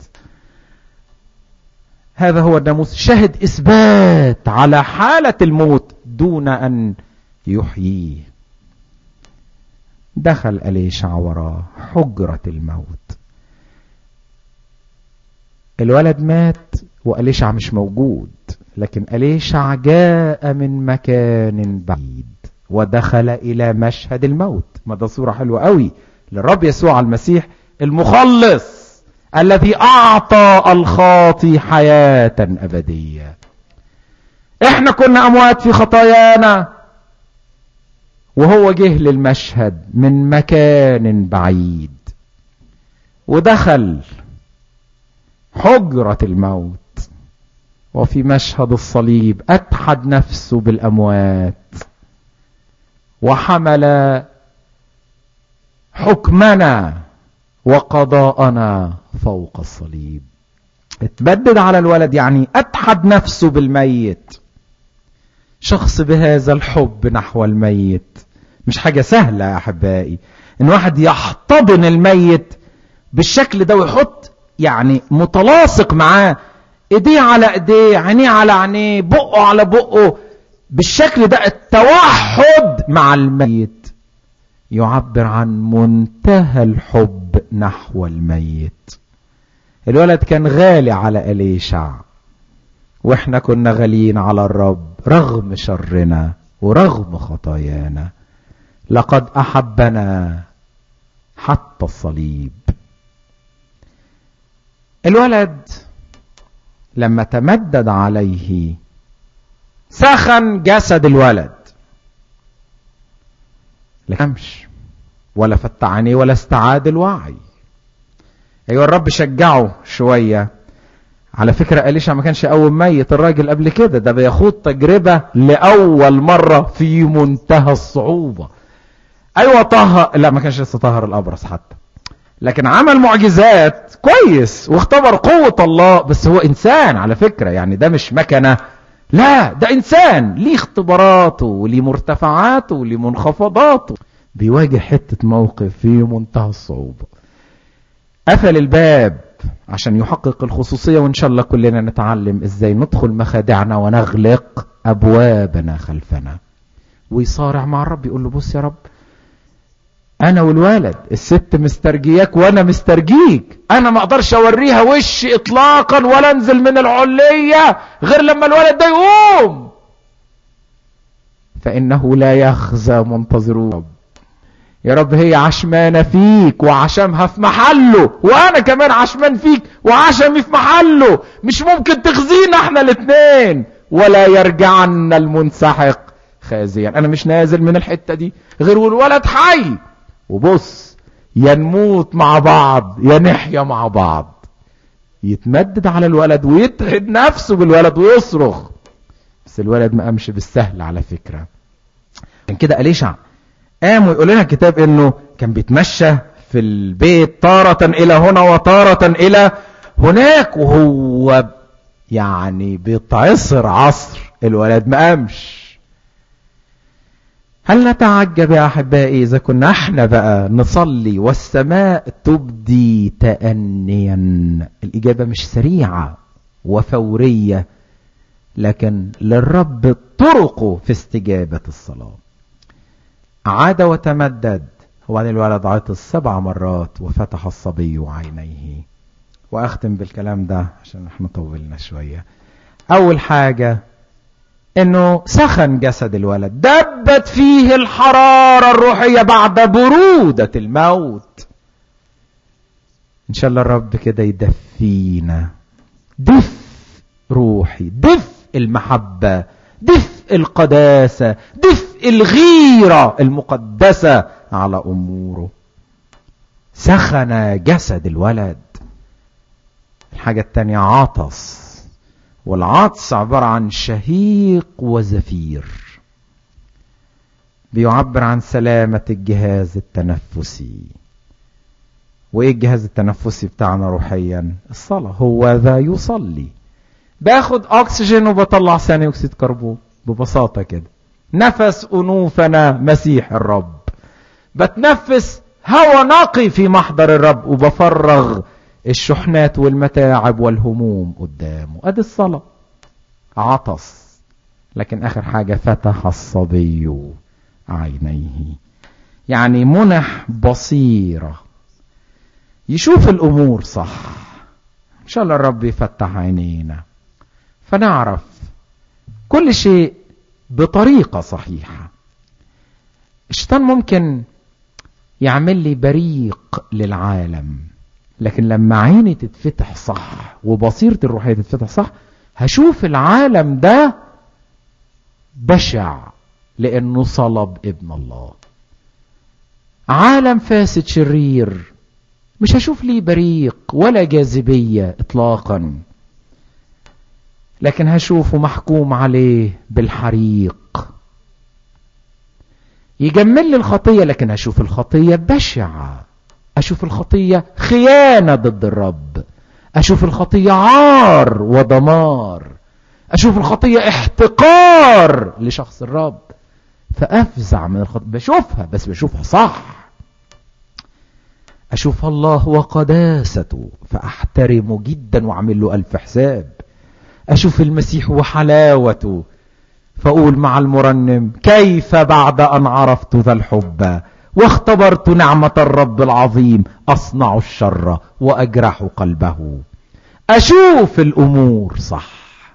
هذا هو الناموس، شهد اثبات على حالة الموت دون ان يحييه. دخل أليشع وراء حجرة الموت. الولد مات وأليشع مش موجود، لكن أليشع جاء من مكان بعيد ودخل إلى مشهد الموت. ما ده صورة حلوة قوي للرب يسوع المسيح المخلص الذي أعطى الخاطي حياة أبدية. احنا كنا اموات في خطايانا، وهو جه للمشهد من مكان بعيد ودخل حجرة الموت، وفي مشهد الصليب اتحد نفسه بالاموات وحمل حكمنا وقضاءنا فوق الصليب. اتبدد على الولد يعني اتحد نفسه بالميت. شخص بهذا الحب نحو الميت مش حاجة سهلة يا احبائي ان واحد يحتضن الميت بالشكل ده ويحط يعني متلاصق معاه، ايديه على ايديه، عينيه على عينيه، بقه على بقه، بالشكل ده. التوحد مع الميت يعبر عن منتهى الحب نحو الميت. الولد كان غالي على إليشع، واحنا كنا غاليين على الرب رغم شرنا ورغم خطايانا. لقد احبنا حتى الصليب. الولد لما تمدد عليه سخن جسد الولد، لكمش ولا فتح عينيه ولا استعاد الوعي. ايوه الرب شجعه شوية. على فكرة إليشع ما كانش اول ميت الراجل قبل كده، ده بيخوض تجربة لأول مرة في منتهى الصعوبة. ايوه طهر، لا ما كانش لسه طهر الابرص حتى، لكن عمل معجزات كويس واختبر قوة الله. بس هو انسان على فكرة، يعني ده مش مكنة، لا ده انسان ليه اختباراته وليه مرتفعاته وليه منخفضاته، بيواجه حتة موقف في منتهى الصعوبة. قفل الباب عشان يحقق الخصوصية، وان شاء الله كلنا نتعلم ازاي ندخل مخادعنا ونغلق ابوابنا خلفنا. ويصارع مع الرب يقول له بص يا رب، انا والولد الست مسترجياك وانا مسترجيك، انا ما اقدرش اوريها وشي اطلاقا ولا انزل من العلية غير لما الولد ده يقوم، فانه لا يخزى منتظروه. يا رب هي عشمانة فيك وعشمها في محله، وانا كمان عشمان فيك وعشمي في محله. مش ممكن تخزينا احنا الاثنين، ولا يرجعن المنسحق خازيا. انا مش نازل من الحتة دي غير والولد حي. وبص، يا نموت مع بعض يا نحيا مع بعض. يتمدد على الولد ويتعب نفسه بالولد ويصرخ. بس الولد ما قامش بالسهل على فكرة. عشان كده إليشع قام ويقول لنا الكتاب انه كان بيتمشى في البيت تارة الى هنا وتارة الى هناك، وهو يعني بيتعصر عصر. الولد ما قامش. هل نتعجب يا احبائي اذا كنا احنا بقى نصلي والسماء تبدي تأنيا؟ الاجابة مش سريعة وفورية، لكن للرب طرقه في استجابة الصلاة. عاد وتمدد، وبعدين الولد عطس سبع مرات وفتح الصبي عينيه. واختم بالكلام ده عشان احنا طولنا شوية. اول حاجة انه سخن جسد الولد، دبت فيه الحرارة الروحية بعد برودة الموت. ان شاء الله الرب كده يدفينا دفء روحي، دفء المحبة، دفء القداسة، دفء الغيرة المقدسة على اموره. سخن جسد الولد. الحاجة التانية عطس، والعطس عبارة عن شهيق وزفير، بيعبر عن سلامة الجهاز التنفسي. وايه الجهاز التنفسي بتاعنا روحيا؟ الصلاة. هو ذا يصلي، باخد اكسجين وبطلع ثاني اكسيد كربون ببساطة كده. نفس انوفنا مسيح الرب، بتنفس هوا نقي في محضر الرب، وبفرغ الشحنات والمتاعب والهموم قدامه. ادي الصلاة. عطس. لكن اخر حاجة فتح الصبي عينيه، يعني منح بصيرة يشوف الامور صح. ان شاء الله الرب يفتح عينينا فنعرف كل شيء بطريقة صحيحة. الشيطان ممكن يعمل لي بريق للعالم، لكن لما عيني تتفتح صح وبصيرتي الروحية تتفتح صح، هشوف العالم ده بشع لأنه صلب ابن الله. عالم فاسد شرير، مش هشوف ليه بريق ولا جاذبية اطلاقا، لكن هشوفه محكوم عليه بالحريق. يجمل لي الخطية، لكن هشوف الخطية بشعة، اشوف الخطية خيانة ضد الرب، اشوف الخطية عار ودمار، اشوف الخطية احتقار لشخص الرب، فافزع من الخطية. بشوفها بس بشوفها صح. اشوف الله وقداسته فاحترمه جدا واعمل له الف حساب. اشوف المسيح وحلاوته فاقول مع المرنم: كيف بعد ان عرفت ذا الحب واختبرت نعمة الرب العظيم اصنع الشر واجرح قلبه. اشوف الامور صح،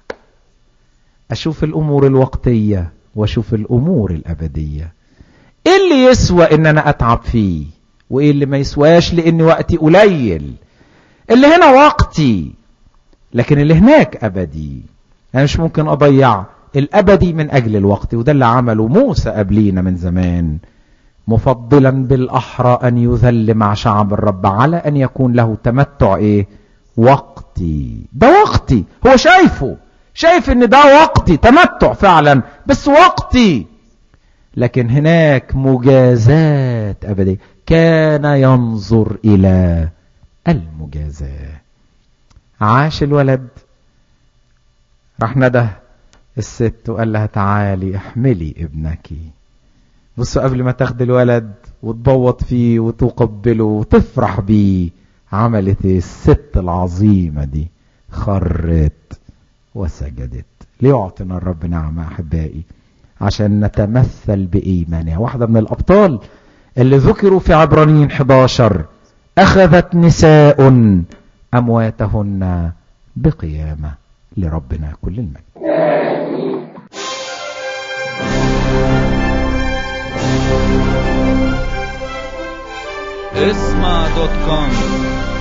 اشوف الامور الوقتية واشوف الامور الابدية. ايه اللي يسوى ان انا اتعب فيه وايه اللي ما يسواش لان وقتي قليل. اللي هنا وقتي لكن اللي هناك ابدي. انا مش ممكن اضيع الابدي من اجل الوقت، وده اللي عمله موسى قبلينا من زمان، مفضلا بالاحرى ان يذل مع شعب الرب على ان يكون له تمتع ايه وقتي. ده وقتي، هو شايفه شايف ان ده وقتي تمتع فعلا، بس وقتي. لكن هناك مجازات ابدية. كان ينظر الى المجازاة. عاش الولد، راح نده الست وقال لها: تعالي احملي ابنك. بصوا، قبل ما تاخد الولد وتبوط فيه وتقبله وتفرح بيه، عملت الست العظيمة دي؟ خرت وسجدت. ليعطينا الرب نعمة أحبائي عشان نتمثل بإيمانها. واحدة من الأبطال اللي ذكروا في عبرانيين احد عشر: أخذت نساء أمواتهن بقيامة. لربنا كل المجد. اسمع دوت كوم